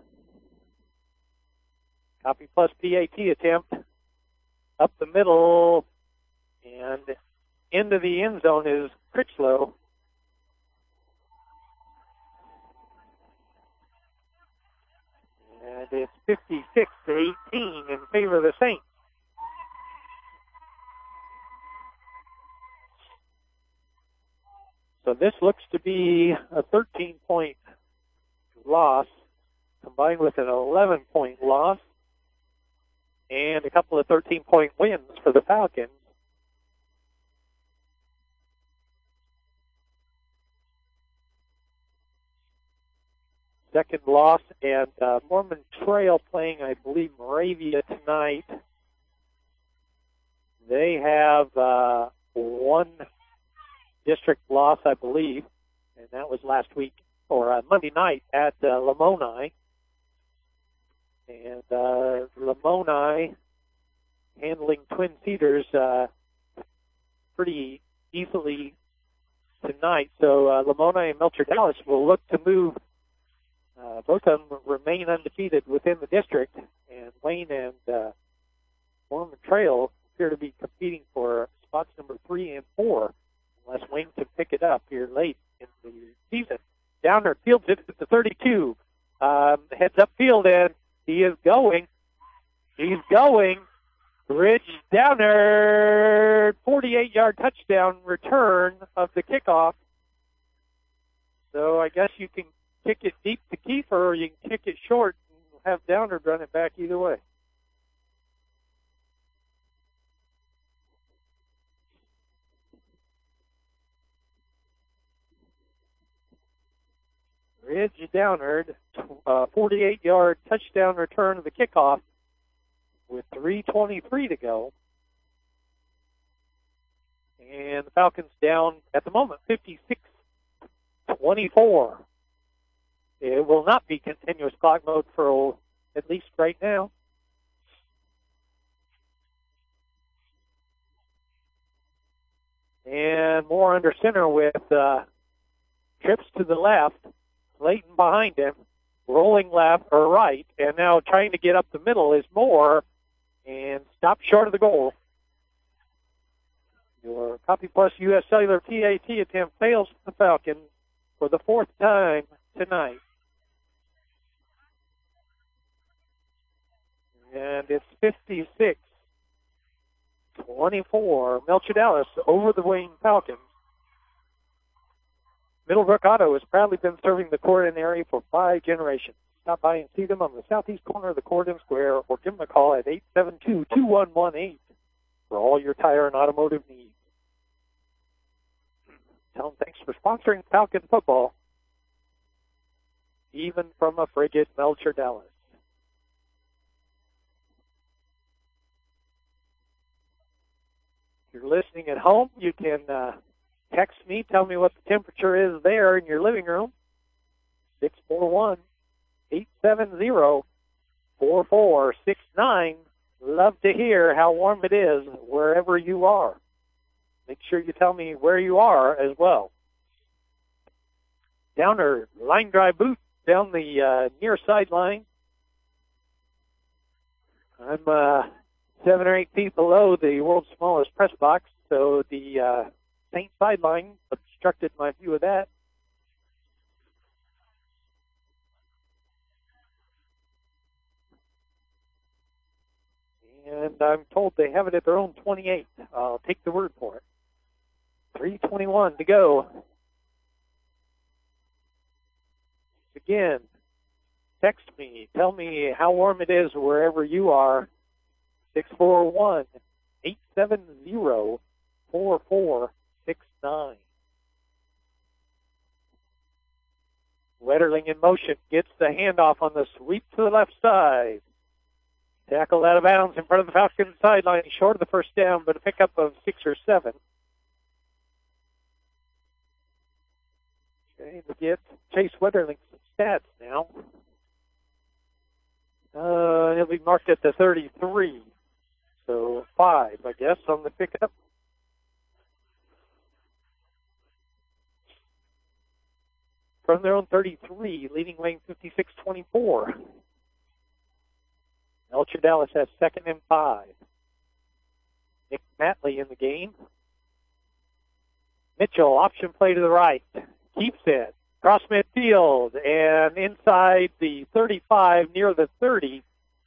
Copy plus PAT attempt up the middle, and into the end zone is Critchlow. And it's 56-18 in favor of the Saints. So this looks to be a 13-point loss combined with an 11-point loss and a couple of 13-point wins for the Falcons. Second loss, and Mormon Trail playing, I believe, Moravia tonight. They have one district loss, I believe, and that was last week, or Monday night at Lamoni. And Lamoni handling Twin Cedars pretty easily tonight. So Lamona and Melcher Dallas will look to move. Both of them remain undefeated within the district, and Wayne and Mormon Trail appear to be competing for spots number 3 and 4, unless Wayne can pick it up here late in the season. Downer fields it at the 32. Heads up field, and he is going. He's going. Rich Downer, 48-yard touchdown return of the kickoff. So I guess you can kick it deep to Kiefer, or you can kick it short and have Downer run it back either way. Ridge Downard, 48-yard touchdown return of the kickoff with 3:23 to go. And the Falcons down at the moment, 56-24. It will not be continuous clock mode for at least right now. And more under center with trips to the left. Layton behind him, rolling left or right, and now trying to get up the middle is Moore, and stopped short of the goal. Your Copy Plus U.S. Cellular PAT attempt fails the Falcon for the 4th time tonight. And it's 56-24. Melcher Dallas over the Wayne Falcons. Middlebrook Auto has proudly been serving the Corydon area for 5 generations. Stop by and see them on the southeast corner of the Corydon Square, or give them a call at 872-2118 for all your tire and automotive needs. Tell them thanks for sponsoring Falcon football, even from a frigid Melcher Dallas. If you're listening at home, you can text me, tell me what the temperature is there in your living room. 641-870-4469. Love to hear how warm it is wherever you are. Make sure you tell me where you are as well. Downer, line drive boot down the near sideline. I'm 7 or 8 feet below the world's smallest press box, so the Saint sideline obstructed my view of that. And I'm told they have it at their own 28. I'll take the word for it. 3:21 to go. Again, text me. Tell me how warm it is wherever you are. 641-870-4469. Wetterling in motion gets the handoff on the sweep to the left side. Tackle out of bounds in front of the Falcons sideline, short of the first down, but a pickup of 6 or 7. Okay, we get Chase Wetterling some stats now. He'll be marked at the 33. So 5, I guess, on the pickup. From their own 33, leading Wayne 56-24. Melcher Dallas has 2nd and 5. Nick Matley in the game. Mitchell, option play to the right. Keeps it. Cross midfield and inside the 35, near the 30.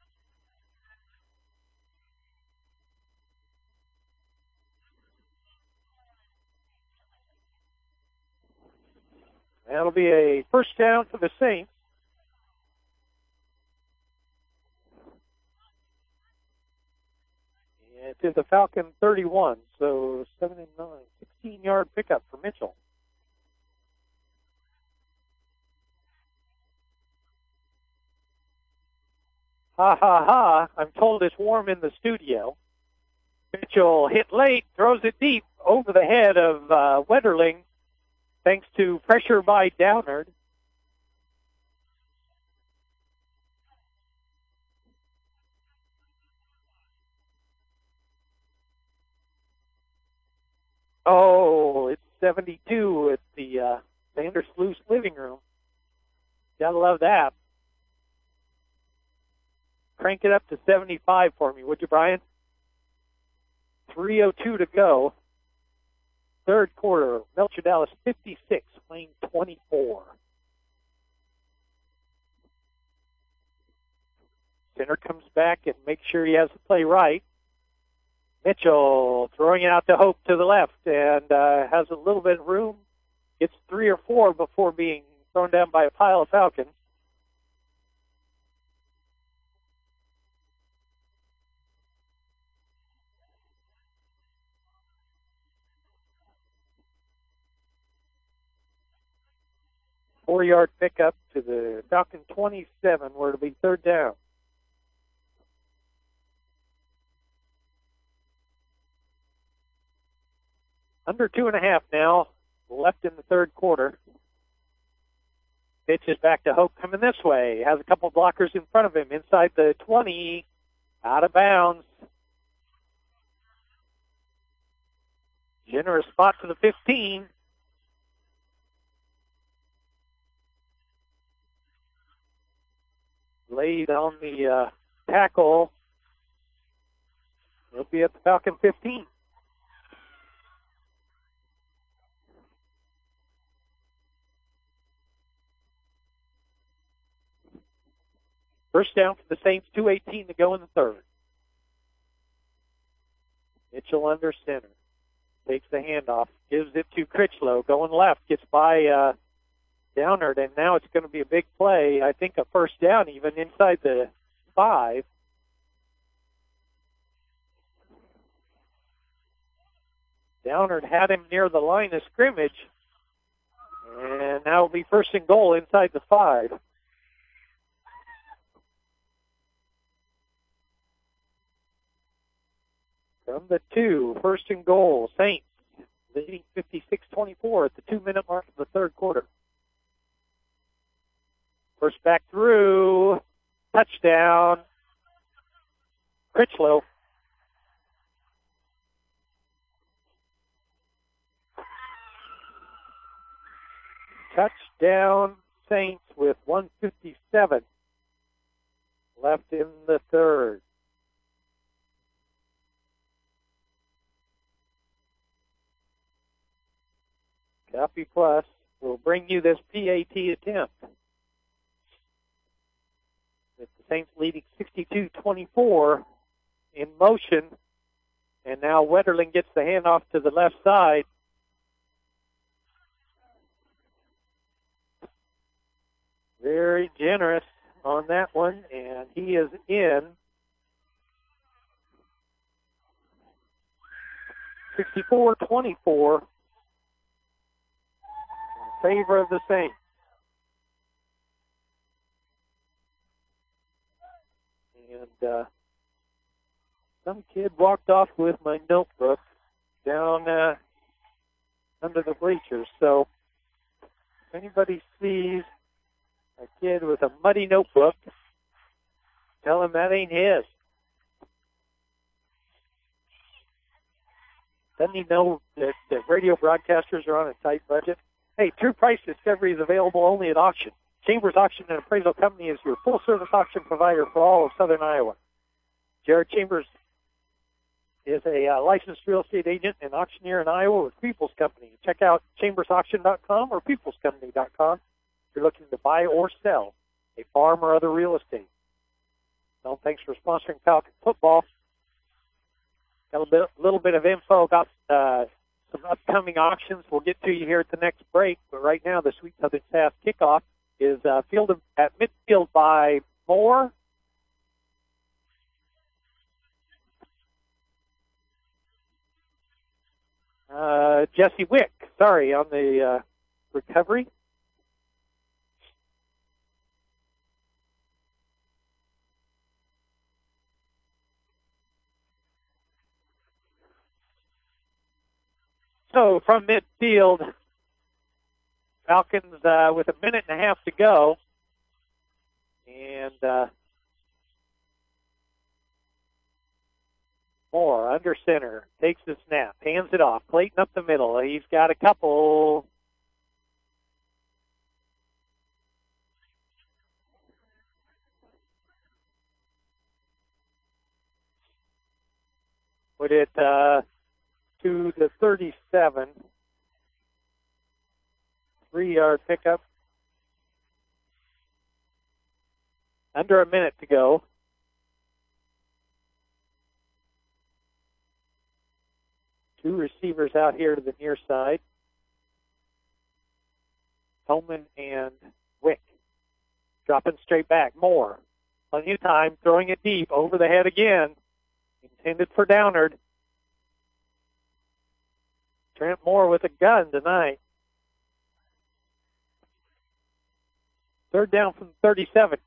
That'll be a first down for the Saints. And to the Falcon 31, so 7 and 9. 16-yard pickup for Mitchell. Ha, ha, ha. I'm told it's warm in the studio. Mitchell hit late, throws it deep over the head of Wetterling, thanks to pressure by Downard. Oh, it's 72 at the Vandersloot living room. Gotta love that. Crank it up to 75 for me, would you, Brian? 3:02 to go. Third quarter, Melcher Dallas 56, Wayne 24. Center comes back and makes sure he has the play right. Mitchell throwing it out to Hope to the left and has a little bit of room. Gets 3 or 4 before being thrown down by a pile of Falcons. Four-yard pickup to the Falcon 27, where it'll be third down. Under 2.5 now, left in the third quarter. Pitch is back to Hope coming this way. Has a couple blockers in front of him. Inside the 20, out of bounds. Generous spot to the 15. Laid on the tackle. He'll be at the Falcon 15. First down for the Saints, 2:18 to go in the third. Mitchell under center. Takes the handoff, gives it to Critchlow, going left, gets by Downard, and now it's going to be a big play. I think a first down even inside the 5. Downard had him near the line of scrimmage, and now it'll be first and goal inside the 5. From the 2, first and goal, Saints leading 56-24 at the 2-minute mark of the third quarter. First back through, touchdown, Critchlow. Touchdown, Saints with 1:57 left in the third. Copy Plus will bring you this PAT attempt. With the Saints leading 62-24 in motion. And now Wetterling gets the handoff to the left side. Very generous on that one, and he is in. 64-24. Favor of the Saints. And some kid walked off with my notebook down under the bleachers. So if anybody sees a kid with a muddy notebook, tell him that ain't his. Doesn't he know that radio broadcasters are on a tight budget? Hey, True Price Discovery is available only at auction. Chambers Auction and Appraisal Company is your full-service auction provider for all of southern Iowa. Jared Chambers is a licensed real estate agent and auctioneer in Iowa with People's Company. Check out chambersauction.com or peoplescompany.com if you're looking to buy or sell a farm or other real estate. Well, thanks for sponsoring Falcon football. Got a little bit of info about some upcoming auctions we'll get to you here at the next break. But right now, the Sweet Southern Sass kickoff is fielded at midfield by Moore. Jesse Wick, sorry, on the recovery. So from midfield, Falcons with a minute and a half to go. And Moore under center, takes the snap, hands it off. Clayton up the middle. He's got a couple. Put it to the 37. 3-yard pickup. Under a minute to go. Two receivers out here to the near side. Holman and Wick. Dropping straight back. Moore. Plenty of time. Throwing it deep. Over the head again. Intended for Downard. Trent Moore with a gun tonight. Third down from 37.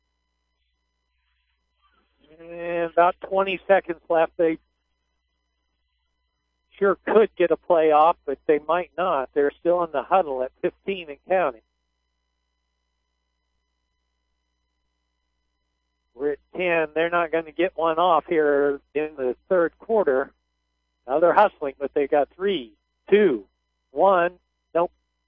And about 20 seconds left. They sure could get a play off, but they might not. They're still in the huddle at 15 and counting. We're at 10. They're not going to get one off here in the third quarter. Now they're hustling, but they got 3, 2, 1. Nope.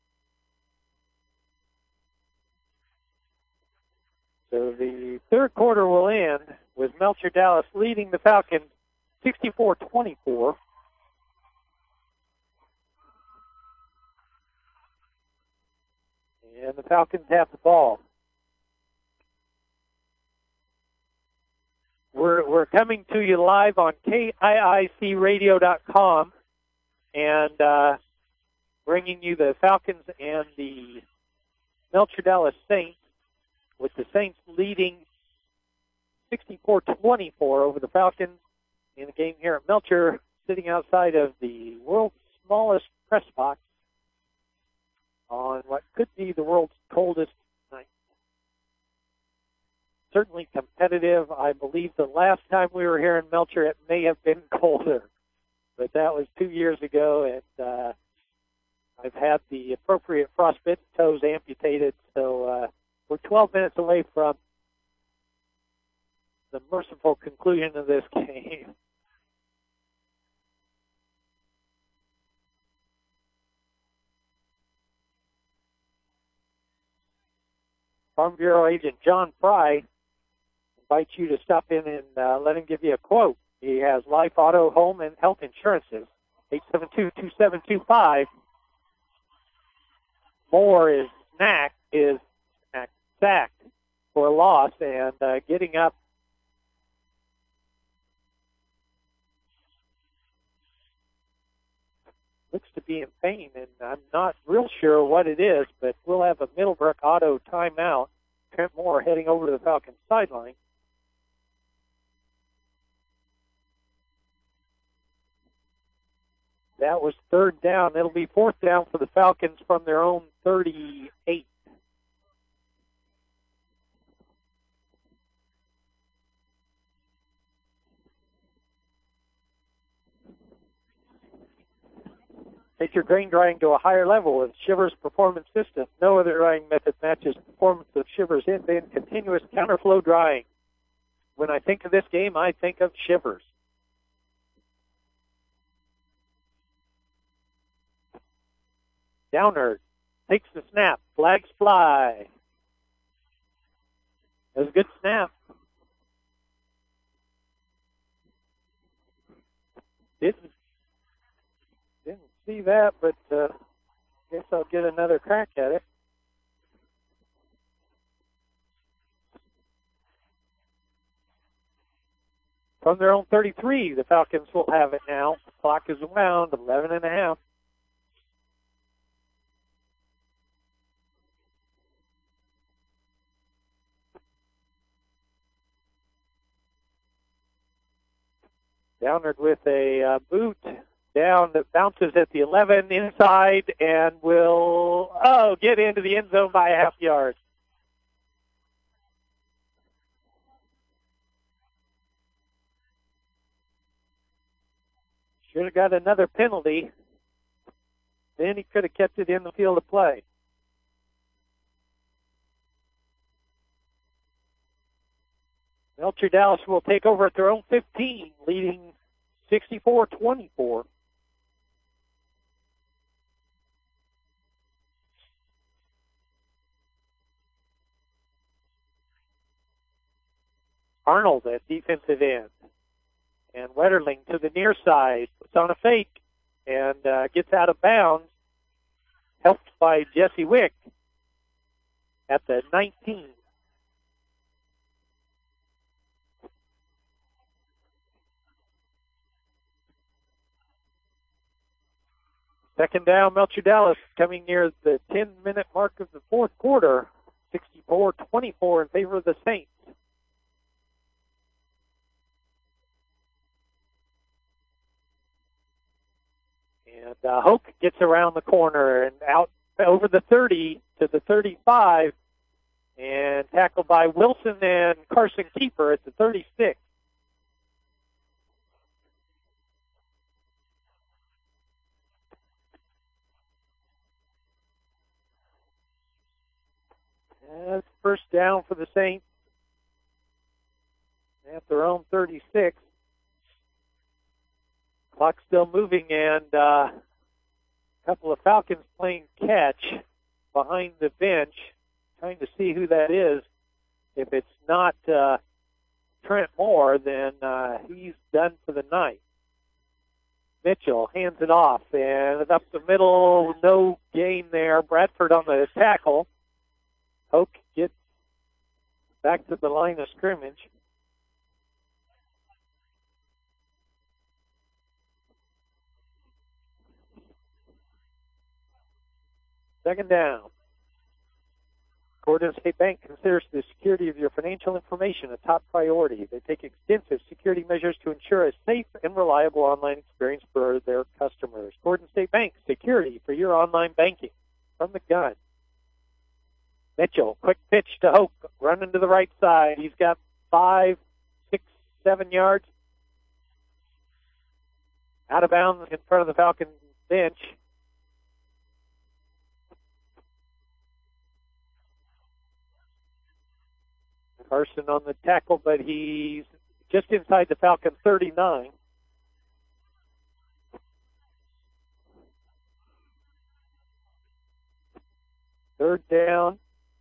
So the third quarter will end with Melcher Dallas leading the Falcons 64-24. And the Falcons have the ball. We're coming to you live on KIICradio.com and bringing you the Falcons and the Melcher Dallas Saints, with the Saints leading 64-24 over the Falcons in the game here at Melcher, sitting outside of the world's smallest press box on what could be the world's coldest night. Certainly competitive. I believe the last time we were here in Melcher, it may have been colder, but that was 2 years ago, and I've had the appropriate frostbitten toes amputated, so we're 12 minutes away from the merciful conclusion of this game. Farm Bureau agent John Fry invites you to stop in and let him give you a quote. He has life, auto, home, and health insurances. 872-2725. Moore is sacked for a loss and getting up. Looks to be in pain, and I'm not real sure what it is, but we'll have a Middlebrook auto timeout. Trent Moore heading over to the Falcons sideline. That was third down. It'll be fourth down for the Falcons from their own 38. Take your grain drying to a higher level with Shivers Performance System. No other drying method matches the performance of Shivers end-to-end continuous counterflow drying. When I think of this game, I think of Shivers. Downard takes the snap. Flags fly. That was a good snap. Didn't see that, but guess I'll get another crack at it. From their own 33, the Falcons will have it now. The clock is around 11 and a half. Downard with a boot down that bounces at the 11 inside and will, get into the end zone by a half yard. Should have got another penalty. Then he could have kept it in the field of play. Melcher Dallas will take over at their own 15, leading 64-24. Arnold at defensive end. And Wetterling to the near side. Puts on a fake and gets out of bounds. Helped by Jesse Wick at the 19. Second down, Melcher Dallas coming near the 10-minute mark of the fourth quarter. 64-24 in favor of the Saints. And Hoke gets around the corner and out over the 30 to the 35 and tackled by Wilson and Carson Keeper at the 36. That's first down for the Saints at their own 36. Clock still moving, and a couple of Falcons playing catch behind the bench, trying to see who that is. If it's not Trent Moore, then he's done for the night. Mitchell hands it off, and up the middle, no gain there. Bradford on the tackle. Hoke gets back to the line of scrimmage. Second down. Gordon State Bank considers the security of your financial information a top priority. They take extensive security measures to ensure a safe and reliable online experience for their customers. Gordon State Bank, security for your online banking. From the gun. Mitchell, quick pitch to Hoke, running to the right side. He's got 5, 6, 7 yards. Out of bounds in front of the Falcons bench. Carson on the tackle, but he's just inside the Falcon 39. Third down.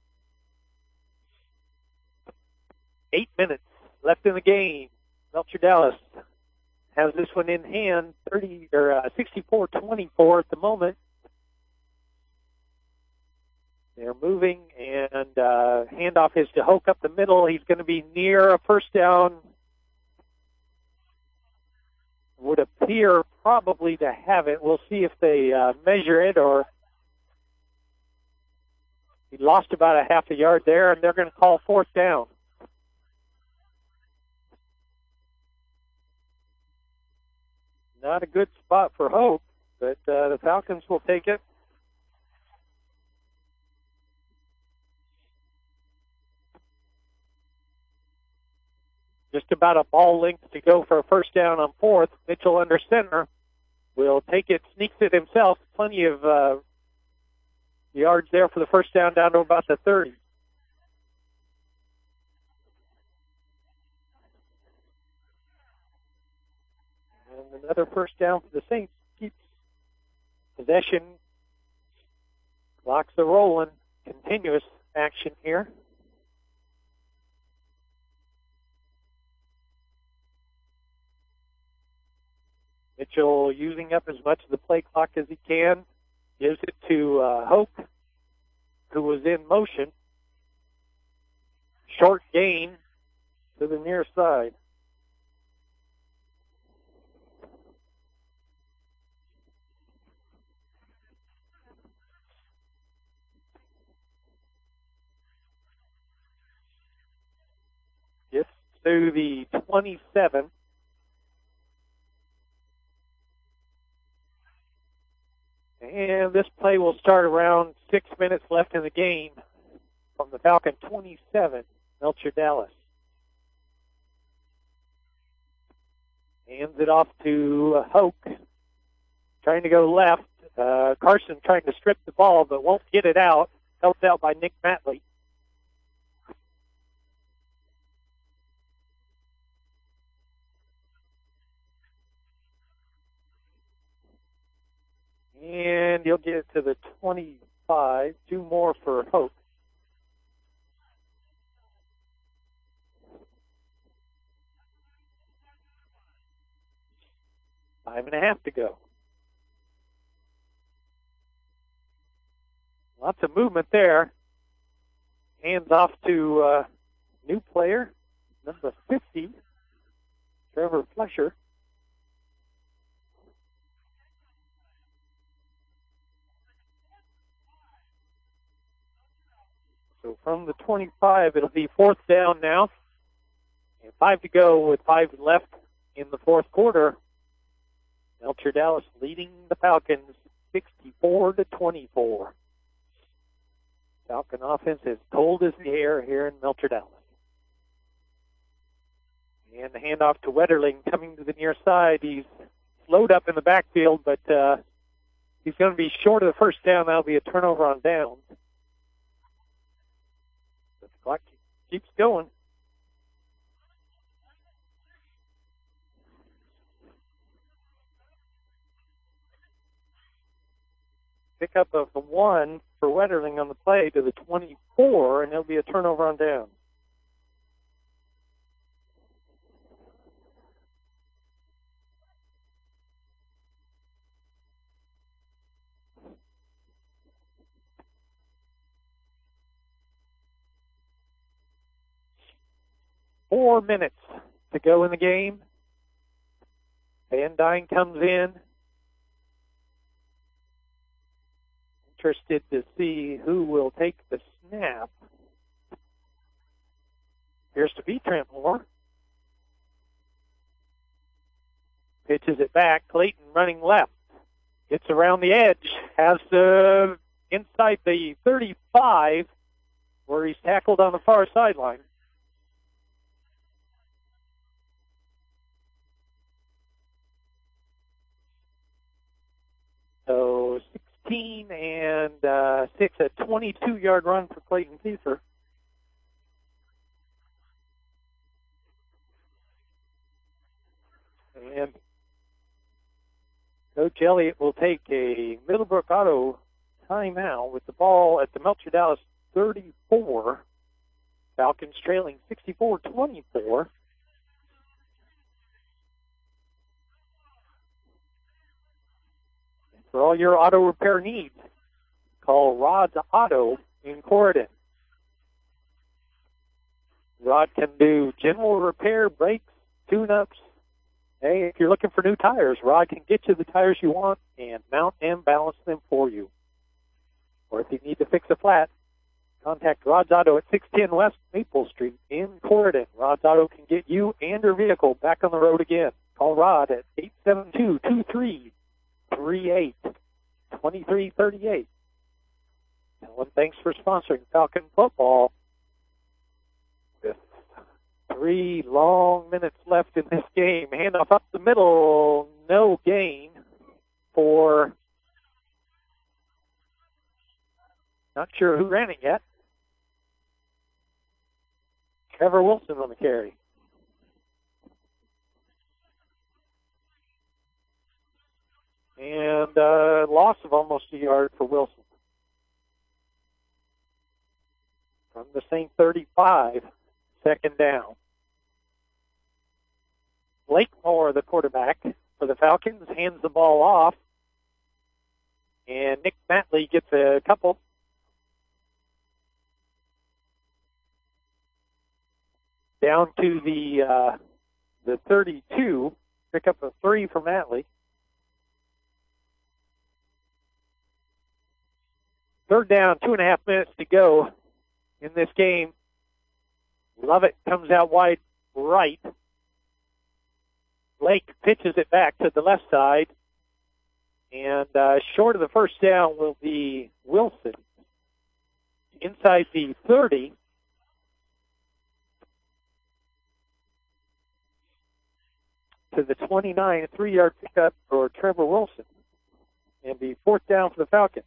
8 minutes left in the game. Melcher Dallas has this one in hand, 64-24 at the moment. They're moving, and handoff is to Hoke up the middle. He's going to be near a first down. Would appear probably to have it. We'll see if they measure it, or he lost about a half a yard there, and they're going to call fourth down. Not a good spot for Hope, but the Falcons will take it. Just about a ball length to go for a first down on fourth. Mitchell under center will take it, sneaks it himself. Plenty of yards there for the first down to about the 30. And another first down for the Saints. Keeps possession. Clocks are rolling. Continuous action here. Mitchell using up as much of the play clock as he can. Gives it to Hoke, who was in motion. Short gain to the near side. Gets to the 27. And this play will start around 6 minutes left in the game from the Falcon 27, Melcher Dallas. Hands it off to Hoke, trying to go left. Carson trying to strip the ball, but won't get it out. Helped out by Nick Matley. And you'll get it to the 25. 2 more for Hope. Five and a half to go. Lots of movement there. Hands off to new player, number 50, Trevor Flesher. So from the 25, it'll be 4th down now. And 5 to go with 5 left in the 4th quarter. Melcher Dallas leading the Falcons 64-24. Falcon offense is cold as the air here in Melcher Dallas. And the handoff to Wetterling coming to the near side. He's slowed up in the backfield, but he's going to be short of the first down. That'll be a turnover on downs. The clock keeps going. Pickup of the 1 for Wetterling on the play to the 24, and it'll be a turnover on down. Four minutes to go in the game. Van Dyne comes in. Interested to see who will take the snap. Appears to be Trent Moore. Pitches it back. Clayton running left. Gets around the edge. Has inside the 35 where he's tackled on the far sideline. So 16 and 6, a 22-yard run for Clayton Kiefer. And Coach Elliott will take a Middlebrook Auto timeout with the ball at the Melcher Dallas 34. Falcons trailing 64-24. For all your auto repair needs, call Rod's Auto in Corydon. Rod can do general repair, brakes, tune-ups. Hey, if you're looking for new tires, Rod can get you the tires you want and mount and balance them for you. Or if you need to fix a flat, contact Rod's Auto at 610 West Maple Street in Corydon. Rod's Auto can get you and your vehicle back on the road again. Call Rod at 872-2338. 2338. Tell them thanks for sponsoring Falcon football. With 3 long minutes left in this game. Handoff up the middle. No gain for... Not sure who ran it yet. Trevor Wilson on the carry. And loss of almost a yard for Wilson. From the same 35, 2nd down. Blake Moore, the quarterback for the Falcons, hands the ball off. And Nick Matley gets a couple. Down to the 32, pick up a 3 for Matley. 3rd down, 2.5 minutes to go in this game. Lovett comes out wide right. Blake pitches it back to the left side. And short of the first down will be Wilson. Inside the 30. To the 29, a 3-yard pickup for Trevor Wilson. And be 4th down for the Falcons.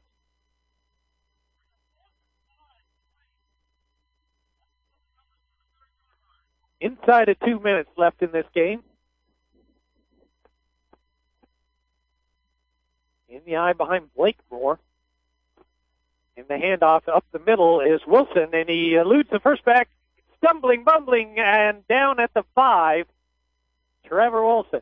Inside of 2 minutes left in this game. In the eye behind Blakemore. And the handoff up the middle is Wilson, and he eludes the first back, stumbling, bumbling, and down at the 5, Trevor Wilson.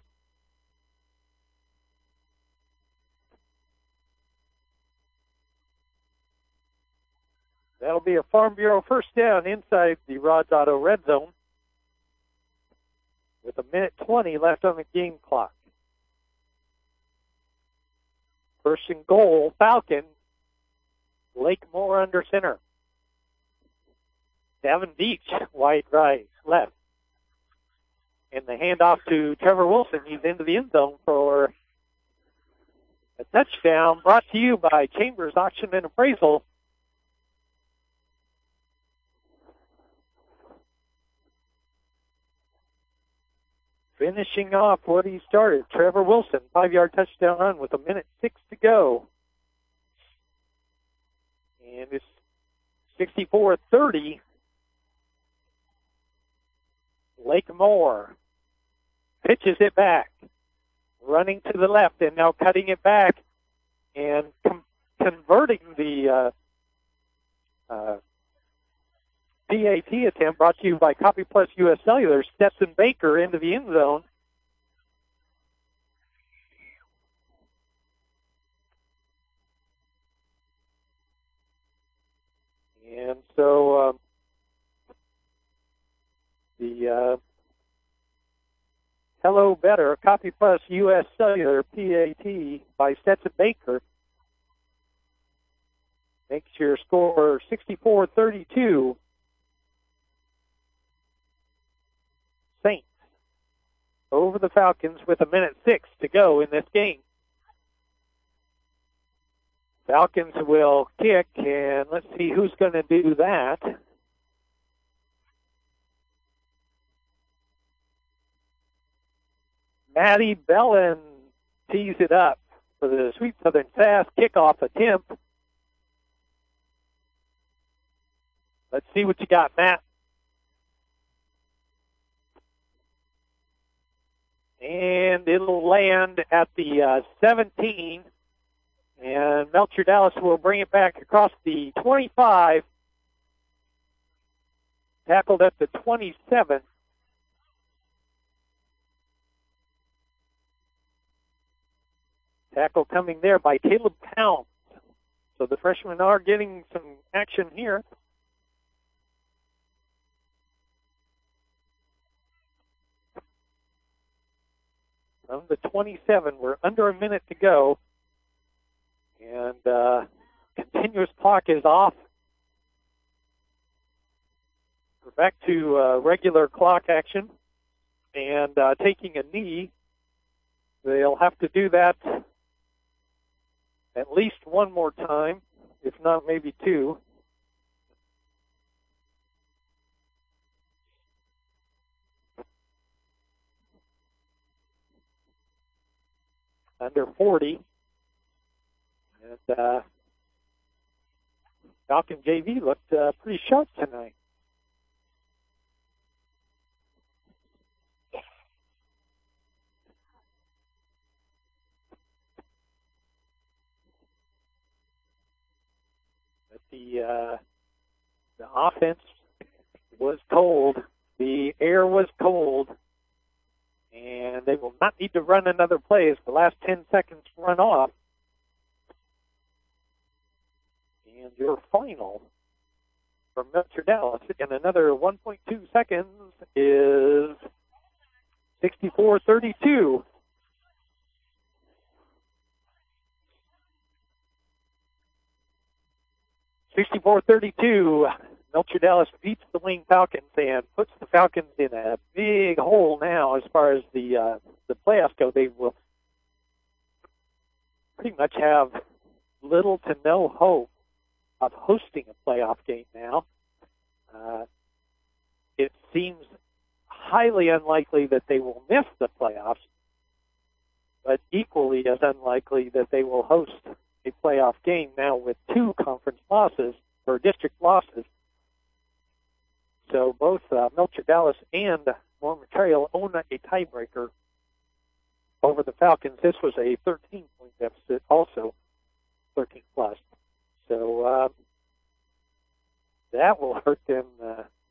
That'll be a Farm Bureau first down inside the Rods Auto red zone with 1:20 left on the game clock. First and goal, Falcon. Blakemore under center. Devin Beach, wide right, left. And the handoff to Trevor Wilson. He's into the end zone for a touchdown, brought to you by Chambers Auction and Appraisal. Finishing off what he started, Trevor Wilson, 5-yard touchdown run with 1:06 to go. And it's 64-30. Blakemore pitches it back, running to the left, and now cutting it back and converting the PAT attempt, brought to you by Copy Plus U.S. Cellular. Stetson Baker into the end zone. And so the Hello Better, Copy Plus U.S. Cellular PAT by Stetson Baker makes your score 64-32. Saints over the Falcons with 1:06 to go in this game. Falcons will kick, and let's see who's going to do that. Maddie Bellin tees it up for the Sweet Southern Sass kickoff attempt. Let's see what you got, Matt. And it'll land at the 17. And Melcher Dallas will bring it back across the 25. Tackled at the 27. Tackle coming there by Caleb Pounds. So the freshmen are getting some action here. From the 27, we're under a minute to go. And continuous clock is off. We're back to regular clock action. And taking a knee, they'll have to do that at least one more time, if not maybe two. Under 40. And Falcon JV looked pretty sharp tonight. But the offense was cold. The air was cold. And they will not need to run another play as the last 10 seconds run off. And your final from Melcher Dallas in another 1.2 seconds is 64-32. Melcher Dallas beats the Wayne Falcons and puts the Falcons in a big hole now as far as the playoffs go. They will pretty much have little to no hope of hosting a playoff game now. It seems highly unlikely that they will miss the playoffs, but equally as unlikely that they will host a playoff game now with two conference losses or district losses. So both Melcher Dallas and Mormon Trail own a tiebreaker over the Falcons. This was a 13-point deficit, also 13 plus. So that will hurt them